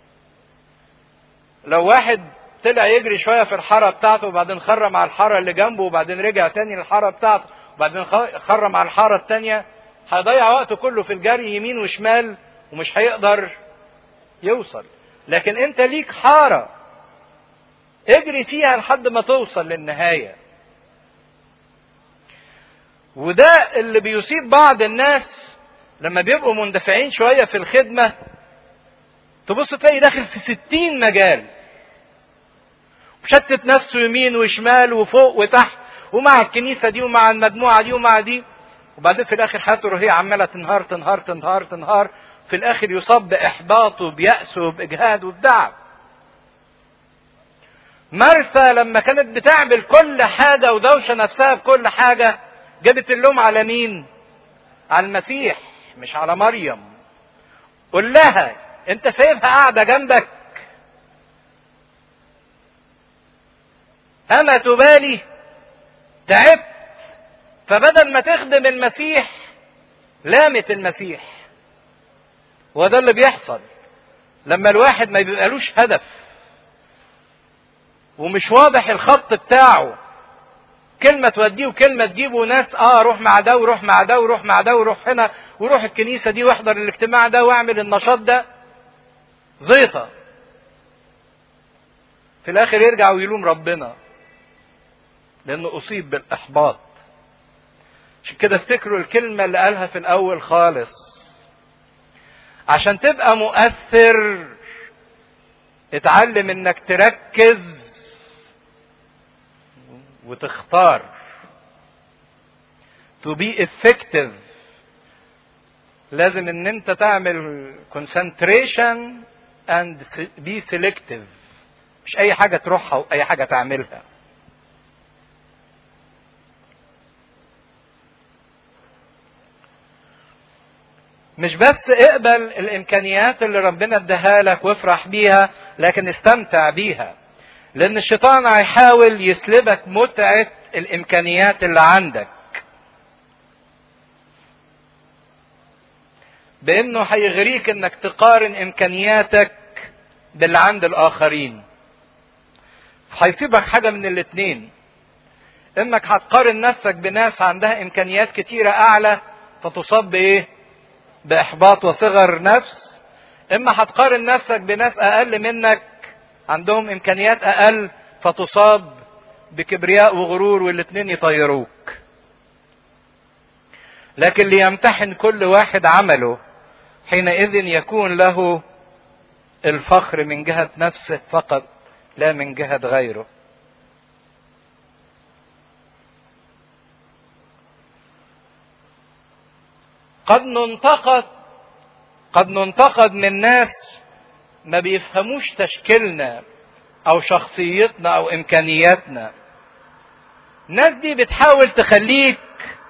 لو واحد طلع يجري شوية في الحارة بتاعته وبعدين خرم على الحارة اللي جنبه وبعدين رجع تاني للحارة بتاعته وبعدين خرم على الحارة التانية، هيضيع وقته كله في الجري يمين وشمال ومش هيقدر يوصل. لكن انت ليك حارة اجري فيها لحد ما توصل للنهاية. وده اللي بيصيب بعض الناس لما بيبقوا مندفعين شوية في الخدمة. تبص تلاقي داخل في 60 مجال وشتت نفسه يمين وشمال وفوق وتحت ومع الكنيسة دي ومع المجموعة دي ومع دي، وبعدين في الآخر حياته هي عمالة تنهار تنهار تنهار تنهار. في الآخر يصاب بإحباط وبيأس وبإجهاد وبدعم. مرثا لما كانت بتعمل كل حاجة ودوشة نفسها بكل حاجة جابت اللوم على مين؟ على المسيح مش على مريم. قل لها انت سايبها قاعدة جنبك؟ أما تبالي؟ تعبت. فبدل ما تخدم المسيح لامت المسيح. وده اللي بيحصل لما الواحد ما بيبقالوش هدف ومش واضح الخط بتاعه، كلمة توديه وكلمة تجيبه، وناس روح مع ده وروح مع ده وروح مع ده وروح هنا وروح الكنيسة دي واحضر الاجتماع ده واعمل النشاط ده، زيطة. في الآخر يرجع ويلوم ربنا لأنه أصيب بالإحباط. عشان كده افتكروا الكلمة اللي قالها في الأول خالص. عشان تبقى مؤثر اتعلم انك تركز وتختار. to be effective لازم ان انت تعمل concentration and be selective. مش اي حاجة تروحها واي حاجة تعملها. مش بس اقبل الامكانيات اللي ربنا اداها لك وافرح بيها، لكن استمتع بيها. لان الشيطان هيحاول يسلبك متعة الامكانيات اللي عندك، بانه هيغريك انك تقارن امكانياتك باللي عند الاخرين. هيصيبك حاجة من الاتنين، انك هتقارن نفسك بناس عندها امكانيات كتيرة اعلى فتصاب بايه؟ باحباط وصغر نفس. اما هتقارن نفسك بناس اقل منك عندهم امكانيات اقل فتصاب بكبرياء وغرور، والاتنين يطيروك. لكن ليمتحن كل واحد عمله، حينئذ يكون له الفخر من جهة نفسه فقط لا من جهة غيره. قد ننتقد من ناس ما بيفهموش تشكيلنا او شخصيتنا او امكانياتنا. الناس دي بتحاول تخليك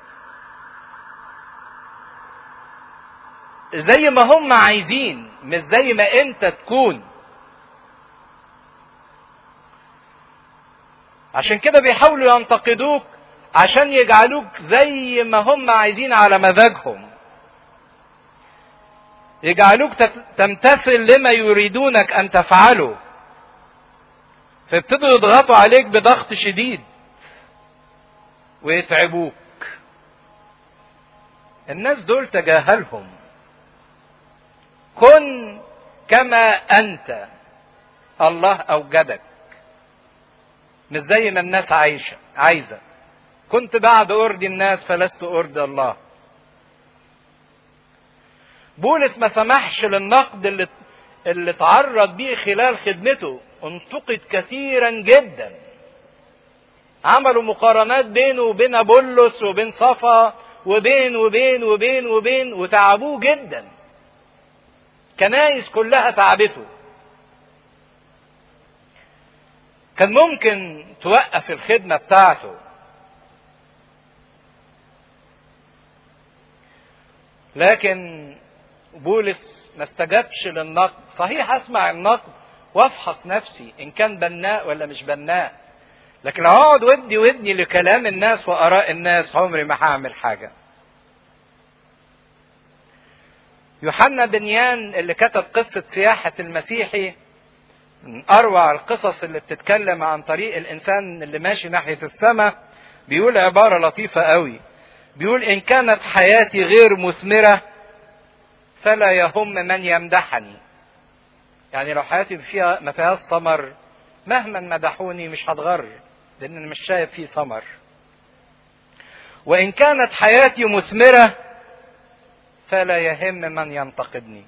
زي ما هم عايزين، مش زي ما انت تكون. عشان كده بيحاولوا ينتقدوك عشان يجعلوك زي ما هم عايزين على مزاجهم، يجعلوك تمتثل لما يريدونك ان تفعله، فابتدوا يضغطوا عليك بضغط شديد ويتعبوك. الناس دول تجاهلهم، كن كما انت، الله اوجدك، مش زي ما الناس عايزه. كنت بعد ارضي الناس فلست ارضي الله. بولس ما سمحش للنقد اللي تعرض بيه خلال خدمته، انتقد كثيرا جدا. عملوا مقارنات بينه وبين أبولس وبين صفا وبين وبين وبين وبين وتعبوه جدا. كنايس كلها تعبته. كان ممكن توقف الخدمة بتاعته، لكن بولس ما استجابش للنقد. صحيح اسمع النقد وافحص نفسي ان كان بناء ولا مش بناء، لكن لو اقعد ودني لكلام الناس واراء الناس عمري ما هعمل حاجة. يوحنا بنيان اللي كتب قصة سياحة المسيحي، من اروع القصص اللي بتتكلم عن طريق الانسان اللي ماشي ناحية السماء، بيقول عبارة لطيفة قوي. بيقول ان كانت حياتي غير مثمرة فلا يهم من يمدحني. يعني لو حياتي ما فيهاش ثمر، مهما مدحوني مش هتغر، لان انا مش شايف فيه ثمر. وان كانت حياتي مثمرة فلا يهم من ينتقدني.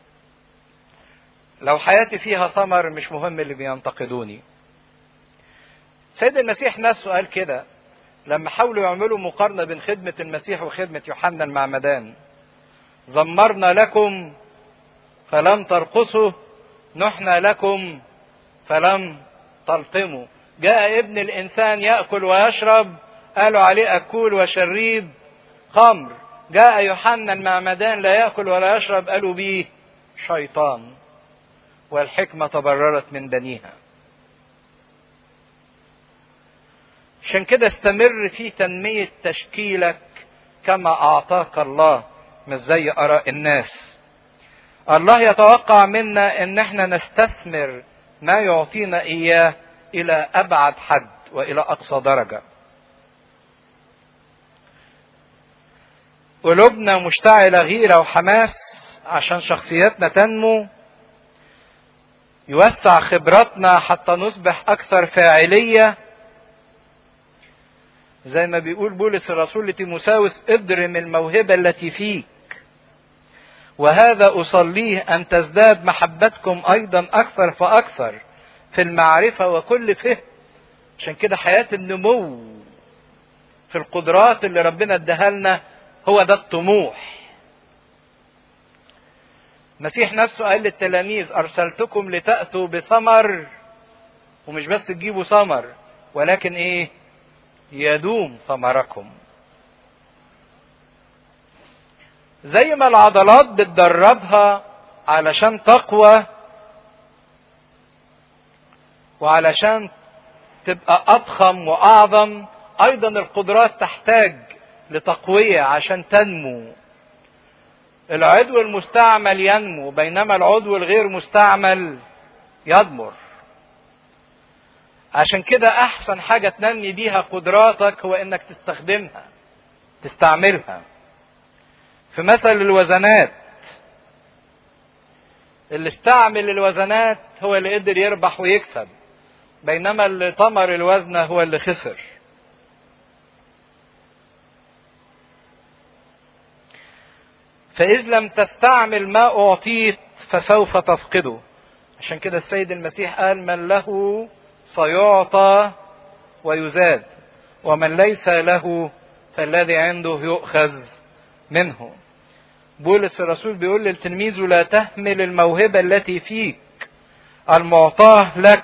لو حياتي فيها ثمر مش مهم اللي بينتقدوني. سيد المسيح نفسه قال كده لما حاولوا يعملوا مقارنة بين خدمة المسيح وخدمة يوحنا المعمدان. زمرنا لكم فلم ترقصوا، نحنا لكم فلم تلطموا. جاء ابن الانسان يأكل ويشرب، قالوا عليه أكول وشريب خمر. جاء يوحنا المعمدان لا يأكل ولا يشرب، قالوا بيه شيطان. والحكمة تبررت من بنيها. عشان كده استمر في تنمية تشكيلك كما أعطاك الله، مش زي آراء الناس. الله يتوقع منا ان احنا نستثمر ما يعطينا اياه الى ابعد حد والى اقصى درجة. قلوبنا مشتعلة غيرة وحماس عشان شخصياتنا تنمو، يوسع خبراتنا حتى نصبح اكثر فاعلية. زي ما بيقول بولس الرسول لتيموثاوس: اضرم الموهبة التي فيك، وهذا أصليه أن تزداد محبتكم أيضا أكثر فأكثر في المعرفة وكل فهم. عشان كده حياة النمو في القدرات اللي ربنا اداها لنا هو ده الطموح. المسيح نفسه قال للتلاميذ: أرسلتكم لتأتوا بثمر، ومش بس تجيبوا ثمر ولكن إيه؟ يدوم ثمركم. زي ما العضلات بتدربها علشان تقوى، وعلشان تبقى اضخم واعظم ايضا القدرات تحتاج لتقوية عشان تنمو. العضو المستعمل ينمو بينما العضو الغير مستعمل يضمر. عشان كده احسن حاجة تنمي بيها قدراتك هو انك تستخدمها تستعملها. في مثل الوزنات، اللي استعمل الوزنات هو اللي قدر يربح ويكسب، بينما اللي طمر الوزنة هو اللي خسر. فإذ لم تستعمل ما أعطيت فسوف تفقده. عشان كده السيد المسيح قال من له سيعطى ويزاد، ومن ليس له فالذي عنده يؤخذ منه. بولس الرسول بيقول لتلميذه لا تهمل الموهبة التي فيك المعطاة لك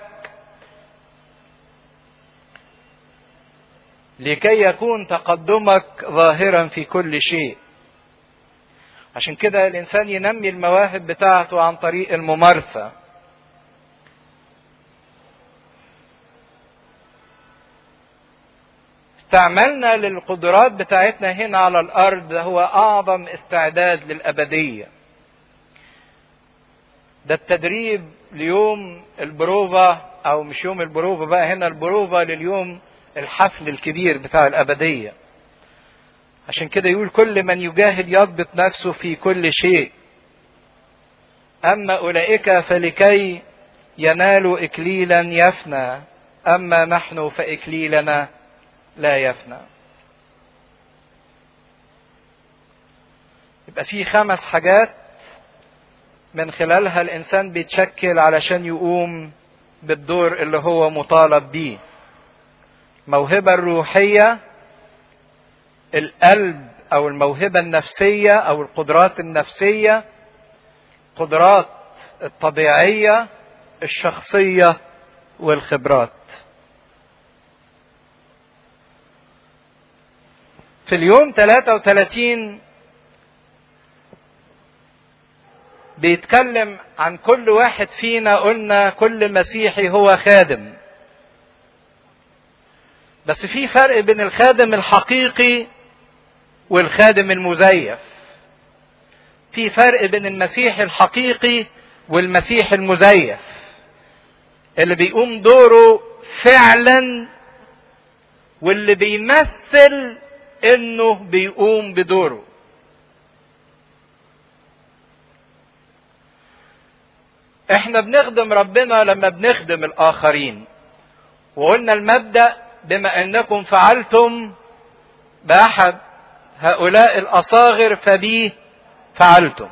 لكي يكون تقدمك ظاهرا في كل شيء. عشان كده الإنسان ينمي المواهب بتاعته عن طريق الممارسة. استعملنا للقدرات بتاعتنا هنا على الأرض هو أعظم استعداد للأبدية. ده التدريب ليوم البروفا، أو مش يوم البروفا بقى، هنا البروفا لليوم الحفل الكبير بتاع الأبدية. عشان كده يقول كل من يجاهد يضبط نفسه في كل شيء، أما أولئك فلكي ينالوا إكليلا يفنى، أما نحن فإكليلنا لا يفنى. يبقى في 5 حاجات من خلالها الإنسان بيتشكل علشان يقوم بالدور اللي هو مطالب بيه. موهبة الروحية، القلب أو الموهبة النفسية أو القدرات النفسية، القدرات الطبيعية، الشخصية، والخبرات. في اليوم 33 بيتكلم عن كل واحد فينا. قلنا كل مسيحي هو خادم، بس في فرق بين الخادم الحقيقي والخادم المزيف. في فرق بين المسيحي الحقيقي والمسيحي المزيف، اللي بيقوم دوره فعلا واللي بيمثل انه بيقوم بدوره. احنا بنخدم ربنا لما بنخدم الاخرين، وقلنا المبدأ بما انكم فعلتم باحد هؤلاء الاصاغر فبيه فعلتم.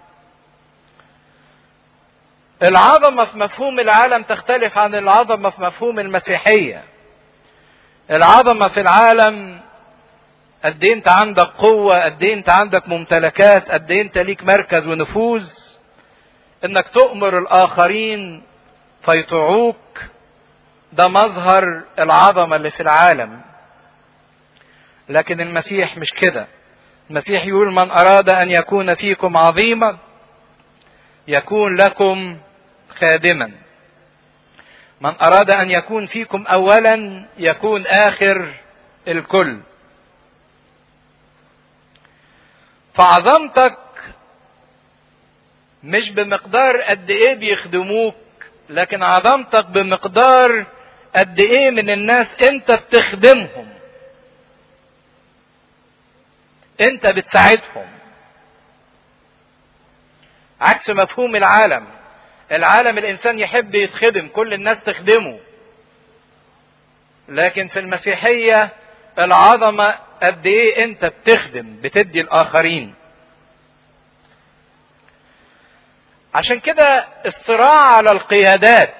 العظمة في مفهوم العالم تختلف عن العظمة في مفهوم المسيحية. العظمة في العالم قد ايه انت عندك قوة، قد ايه انت عندك ممتلكات، قد ايه انت ليك مركز ونفوذ، انك تؤمر الاخرين فيطيعوك. ده مظهر العظمة اللي في العالم. لكن المسيح مش كده. المسيح يقول من اراد ان يكون فيكم عظيما يكون لكم خادما. من اراد ان يكون فيكم اولا يكون اخر الكل. فعظمتك مش بمقدار قد ايه بيخدموك، لكن عظمتك بمقدار قد ايه من الناس انت بتخدمهم، انت بتساعدهم. عكس مفهوم العالم. العالم الانسان يحب يتخدم، كل الناس تخدمه. لكن في المسيحية العظمة قد ايه انت بتخدم، بتدي الاخرين. عشان كده الصراع على القيادات.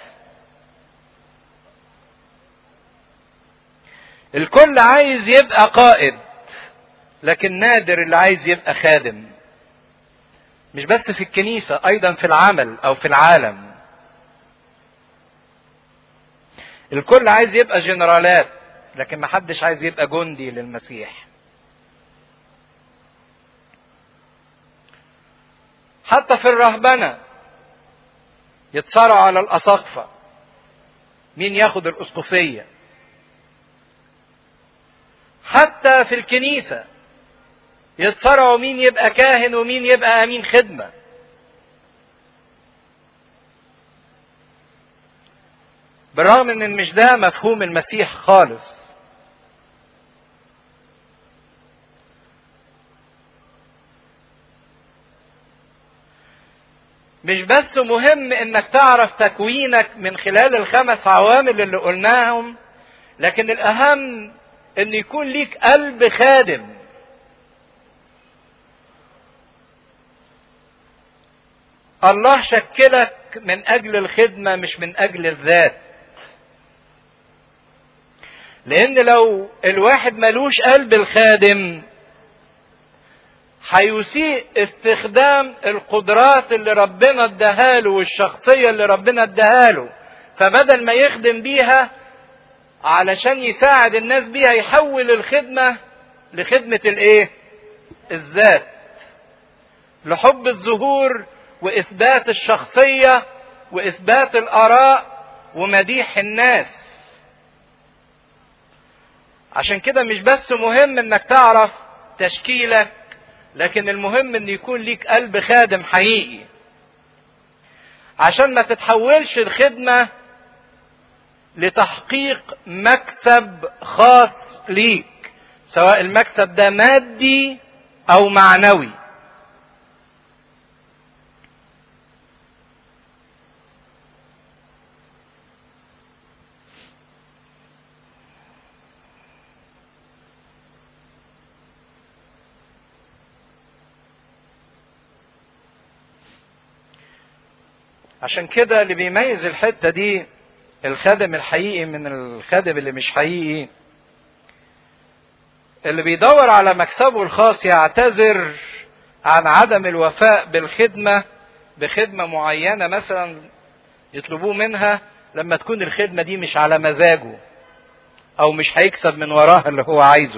الكل عايز يبقى قائد، لكن نادر اللي عايز يبقى خادم. مش بس في الكنيسة، ايضا في العمل او في العالم. الكل عايز يبقى جنرالات، لكن محدش عايز يبقى جندي للمسيح. حتى في الرهبنة يتصارعوا على الأساقفة. مين ياخد الأسقفية. حتى في الكنيسة يتصارعوا مين يبقى كاهن ومين يبقى أمين خدمة. بالرغم ان مش ده مفهوم المسيح خالص. مش بس مهم انك تعرف تكوينك من خلال ال5 عوامل اللي قلناهم، لكن الاهم ان يكون ليك قلب خادم. الله شكلك من اجل الخدمة مش من اجل الذات. لان لو الواحد ملوش قلب الخادم هيسيء استخدام القدرات اللي ربنا اداهاله والشخصية اللي ربنا اداهاله، فبدل ما يخدم بيها علشان يساعد الناس بيها يحول الخدمة لخدمة الايه؟ الذات، لحب الظهور واثبات الشخصية واثبات الاراء ومديح الناس. عشان كده مش بس مهم انك تعرف تشكيلك، لكن المهم ان يكون ليك قلب خادم حقيقي، عشان ما تتحولش الخدمة لتحقيق مكسب خاص ليك، سواء المكسب ده مادي او معنوي. عشان كده اللي بيميز الحتة دي الخادم الحقيقي من الخادم اللي مش حقيقي، اللي بيدور على مكسبه الخاص يعتذر عن عدم الوفاء بالخدمة بخدمة معينة مثلا يطلبوه منها لما تكون الخدمة دي مش على مزاجه او مش هيكسب من وراها اللي هو عايزه.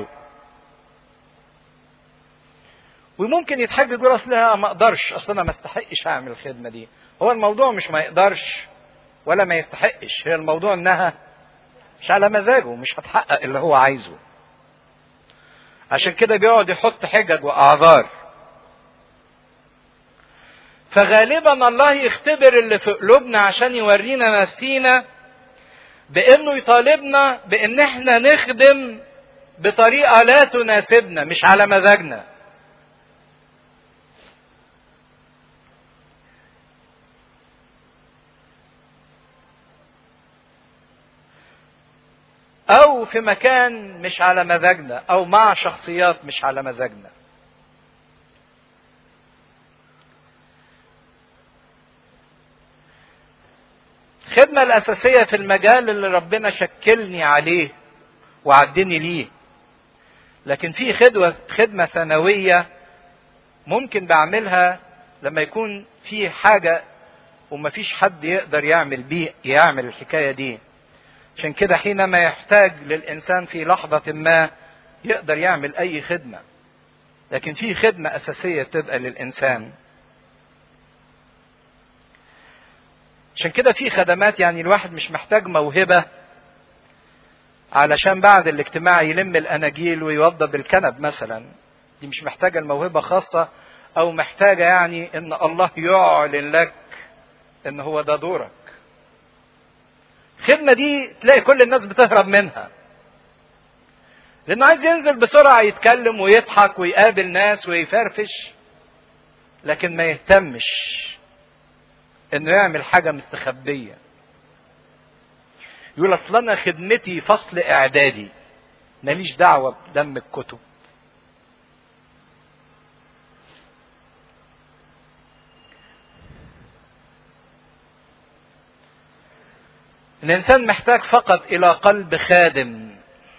وممكن يتحجج يقول اصلها ما اقدرش، اصل انا ما استحقش اعمل الخدمة دي. هو الموضوع مش ما يقدرش ولا ما يستحقش، هي الموضوع انها مش على مزاجه، مش هتحقق اللي هو عايزه. عشان كده بيقعد يحط حجج واعذار. فغالبا الله يختبر اللي في قلوبنا عشان يورينا نفسينا، بانه يطالبنا بان احنا نخدم بطريقة لا تناسبنا، مش على مزاجنا. او في مكان مش على مزاجنا، او مع شخصيات مش على مزاجنا. الخدمة الاساسية في المجال اللي ربنا شكلني عليه وعدني ليه، لكن في خدمة ثانوية ممكن بعملها لما يكون في حاجة ومفيش حد يقدر يعمل الحكاية دي. عشان كده حينما يحتاج للإنسان في لحظة ما يقدر يعمل أي خدمة، لكن في خدمة أساسية تبقى للإنسان. عشان كده في خدمات يعني الواحد مش محتاج موهبة علشان بعد الاجتماع يلم الأناجيل ويوضب الكنب مثلا، دي مش محتاجة الموهبة خاصة، أو محتاجة يعني إن الله يعلن لك إن هو ده دورك. الخدمة دي تلاقي كل الناس بتهرب منها، لأنه عايز ينزل بسرعة يتكلم ويضحك ويقابل ناس ويفرفش، لكن ما يهتمش إنه يعمل حاجة مستخبية. يقول أصل أنا خدمتي فصل إعدادي، ماليش دعوة بدم الكتب. الإنسان محتاج فقط إلى قلب خادم.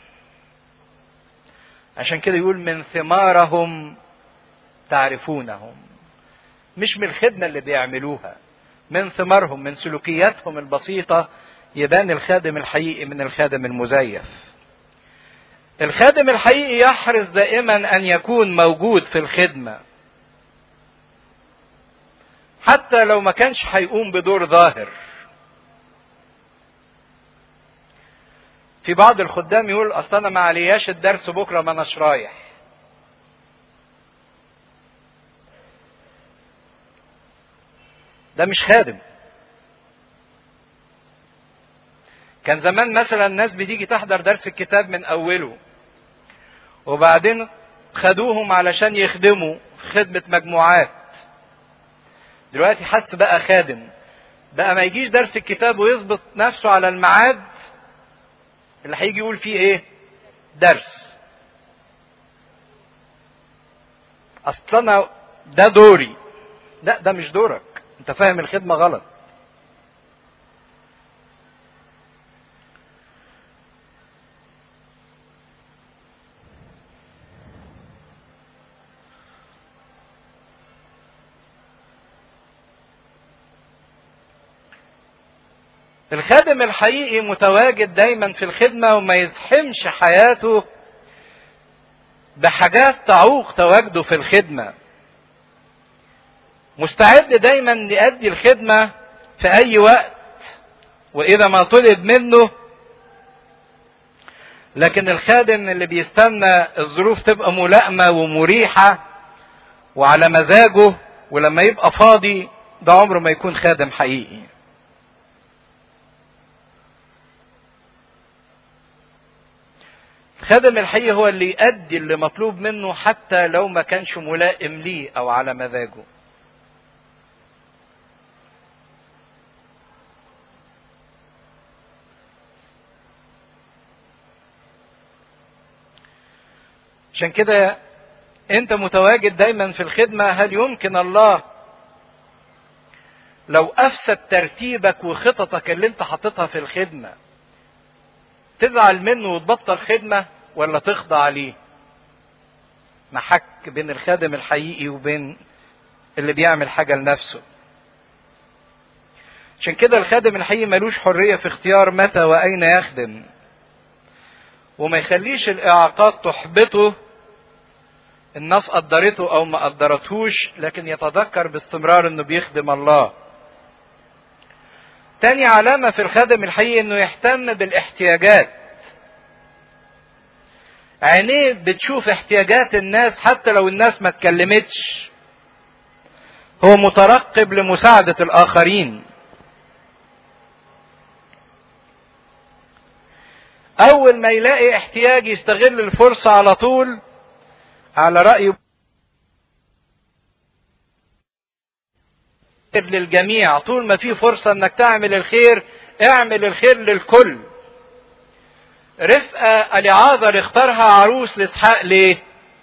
عشان كده يقول من ثمارهم تعرفونهم، مش من الخدمة اللي بيعملوها، من ثمارهم، من سلوكياتهم البسيطة يبان الخادم الحقيقي من الخادم المزيف. الخادم الحقيقي يحرص دائما أن يكون موجود في الخدمة، حتى لو ما كانش هيقوم بدور ظاهر. في بعض الخدام يقول اصل انا ما علياش الدرس بكره ما اناش رايح. ده مش خادم. كان زمان مثلا الناس بتيجي تحضر درس الكتاب من اوله، وبعدين خدوهم علشان يخدموا في خدمة مجموعات. دلوقتي حتى بقى خادم، بقى ما يجيش درس الكتاب ويظبط نفسه على الميعاد اللي هيجي يقول فيه ايه؟ درس. اصلا ده دوري. لا، ده مش دورك، انت فاهم الخدمة غلط. الخادم الحقيقي متواجد دايما في الخدمة وما يزحمش حياته بحاجات تعوق تواجده في الخدمة. مستعد دايما يؤدي الخدمة في اي وقت واذا ما طلب منه. لكن الخادم اللي بيستنى الظروف تبقى ملائمة ومريحة وعلى مزاجه ولما يبقى فاضي، ده عمره ما يكون خادم حقيقي. الخادم الحقيقي هو اللي يؤدي اللي مطلوب منه حتى لو ما كانش ملائم ليه او على مزاجه. عشان كده انت متواجد دايما في الخدمة. هل يمكن الله لو افسد ترتيبك وخططك اللي انت حاططها في الخدمة تزعل منه وتبطل خدمة ولا تخضع ليه؟ محك بين الخادم الحقيقي وبين اللي بيعمل حاجة لنفسه. عشان كده الخادم الحقيقي ملوش حرية في اختيار متى واين يخدم، وما يخليش الاعاقات تحبطه، الناس قدرته او ما قدرتهوش، لكن يتذكر باستمرار انه بيخدم الله. تاني علامة في الخادم الحقيقي انه يهتم بالاحتياجات. عينيه بتشوف احتياجات الناس حتى لو الناس ما اتكلمتش. هو مترقب لمساعدة الاخرين. اول ما يلاقي احتياج يستغل الفرصة على طول. على رأيه للجميع، طول ما في فرصة انك تعمل الخير اعمل الخير للكل. رفقة اليعازر اختارها عروس لاسحاق ليه؟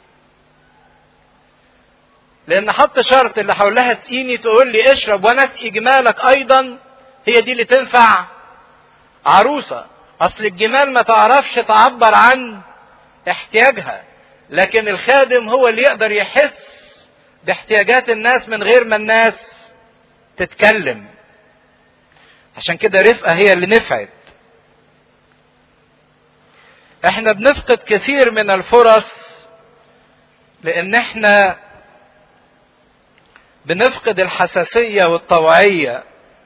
لان حط شرط اللي حولها تسقيني تقول لي اشرب وانا اسقي جمالك ايضا، هي دي اللي تنفع عروسة. اصل الجمال ما تعرفش تعبر عن احتياجها، لكن الخادم هو اللي يقدر يحس باحتياجات الناس من غير ما الناس تتكلم. عشان كده رفقة هي اللي نفعت. احنا بنفقد كثير من الفرص لان احنا بنفقد الحساسية والطوعية،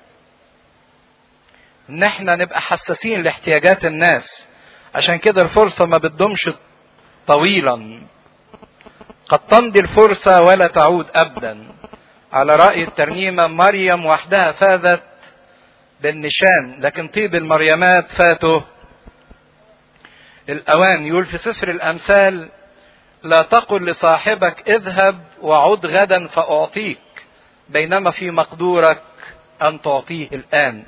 ان احنا نبقى حساسين لاحتياجات الناس. عشان كده الفرصة ما بتدومش طويلا، قد تمضي الفرصة ولا تعود ابدا. على رأي الترنيمة، مريم وحدها فاذت بالنشان لكن طيب المريمات فاته الأوان. يقول في سفر الأمثال: لا تقل لصاحبك اذهب وعد غدا فأعطيك، بينما في مقدورك أن تعطيه الآن.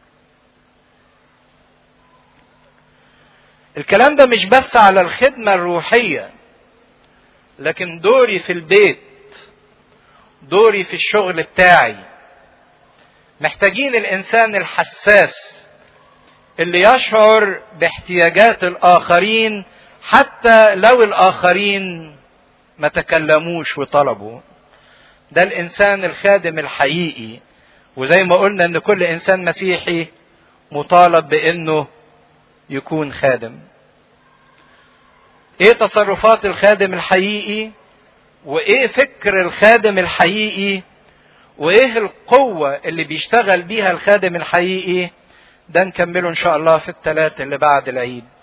الكلام ده مش بس على الخدمة الروحية، لكن دوري في البيت، دوري في الشغل بتاعي. محتاجين الإنسان الحساس اللي يشعر باحتياجات الآخرين حتى لو الآخرين ما تكلموش وطلبوا. ده الإنسان الخادم الحقيقي. وزي ما قلنا إن كل إنسان مسيحي مطالب بإنه يكون خادم. إيه تصرفات الخادم الحقيقي؟ وإيه فكر الخادم الحقيقي؟ وإيه القوة اللي بيشتغل بيها الخادم الحقيقي؟ ده نكمله إن شاء الله في الثلاث اللي بعد العيد.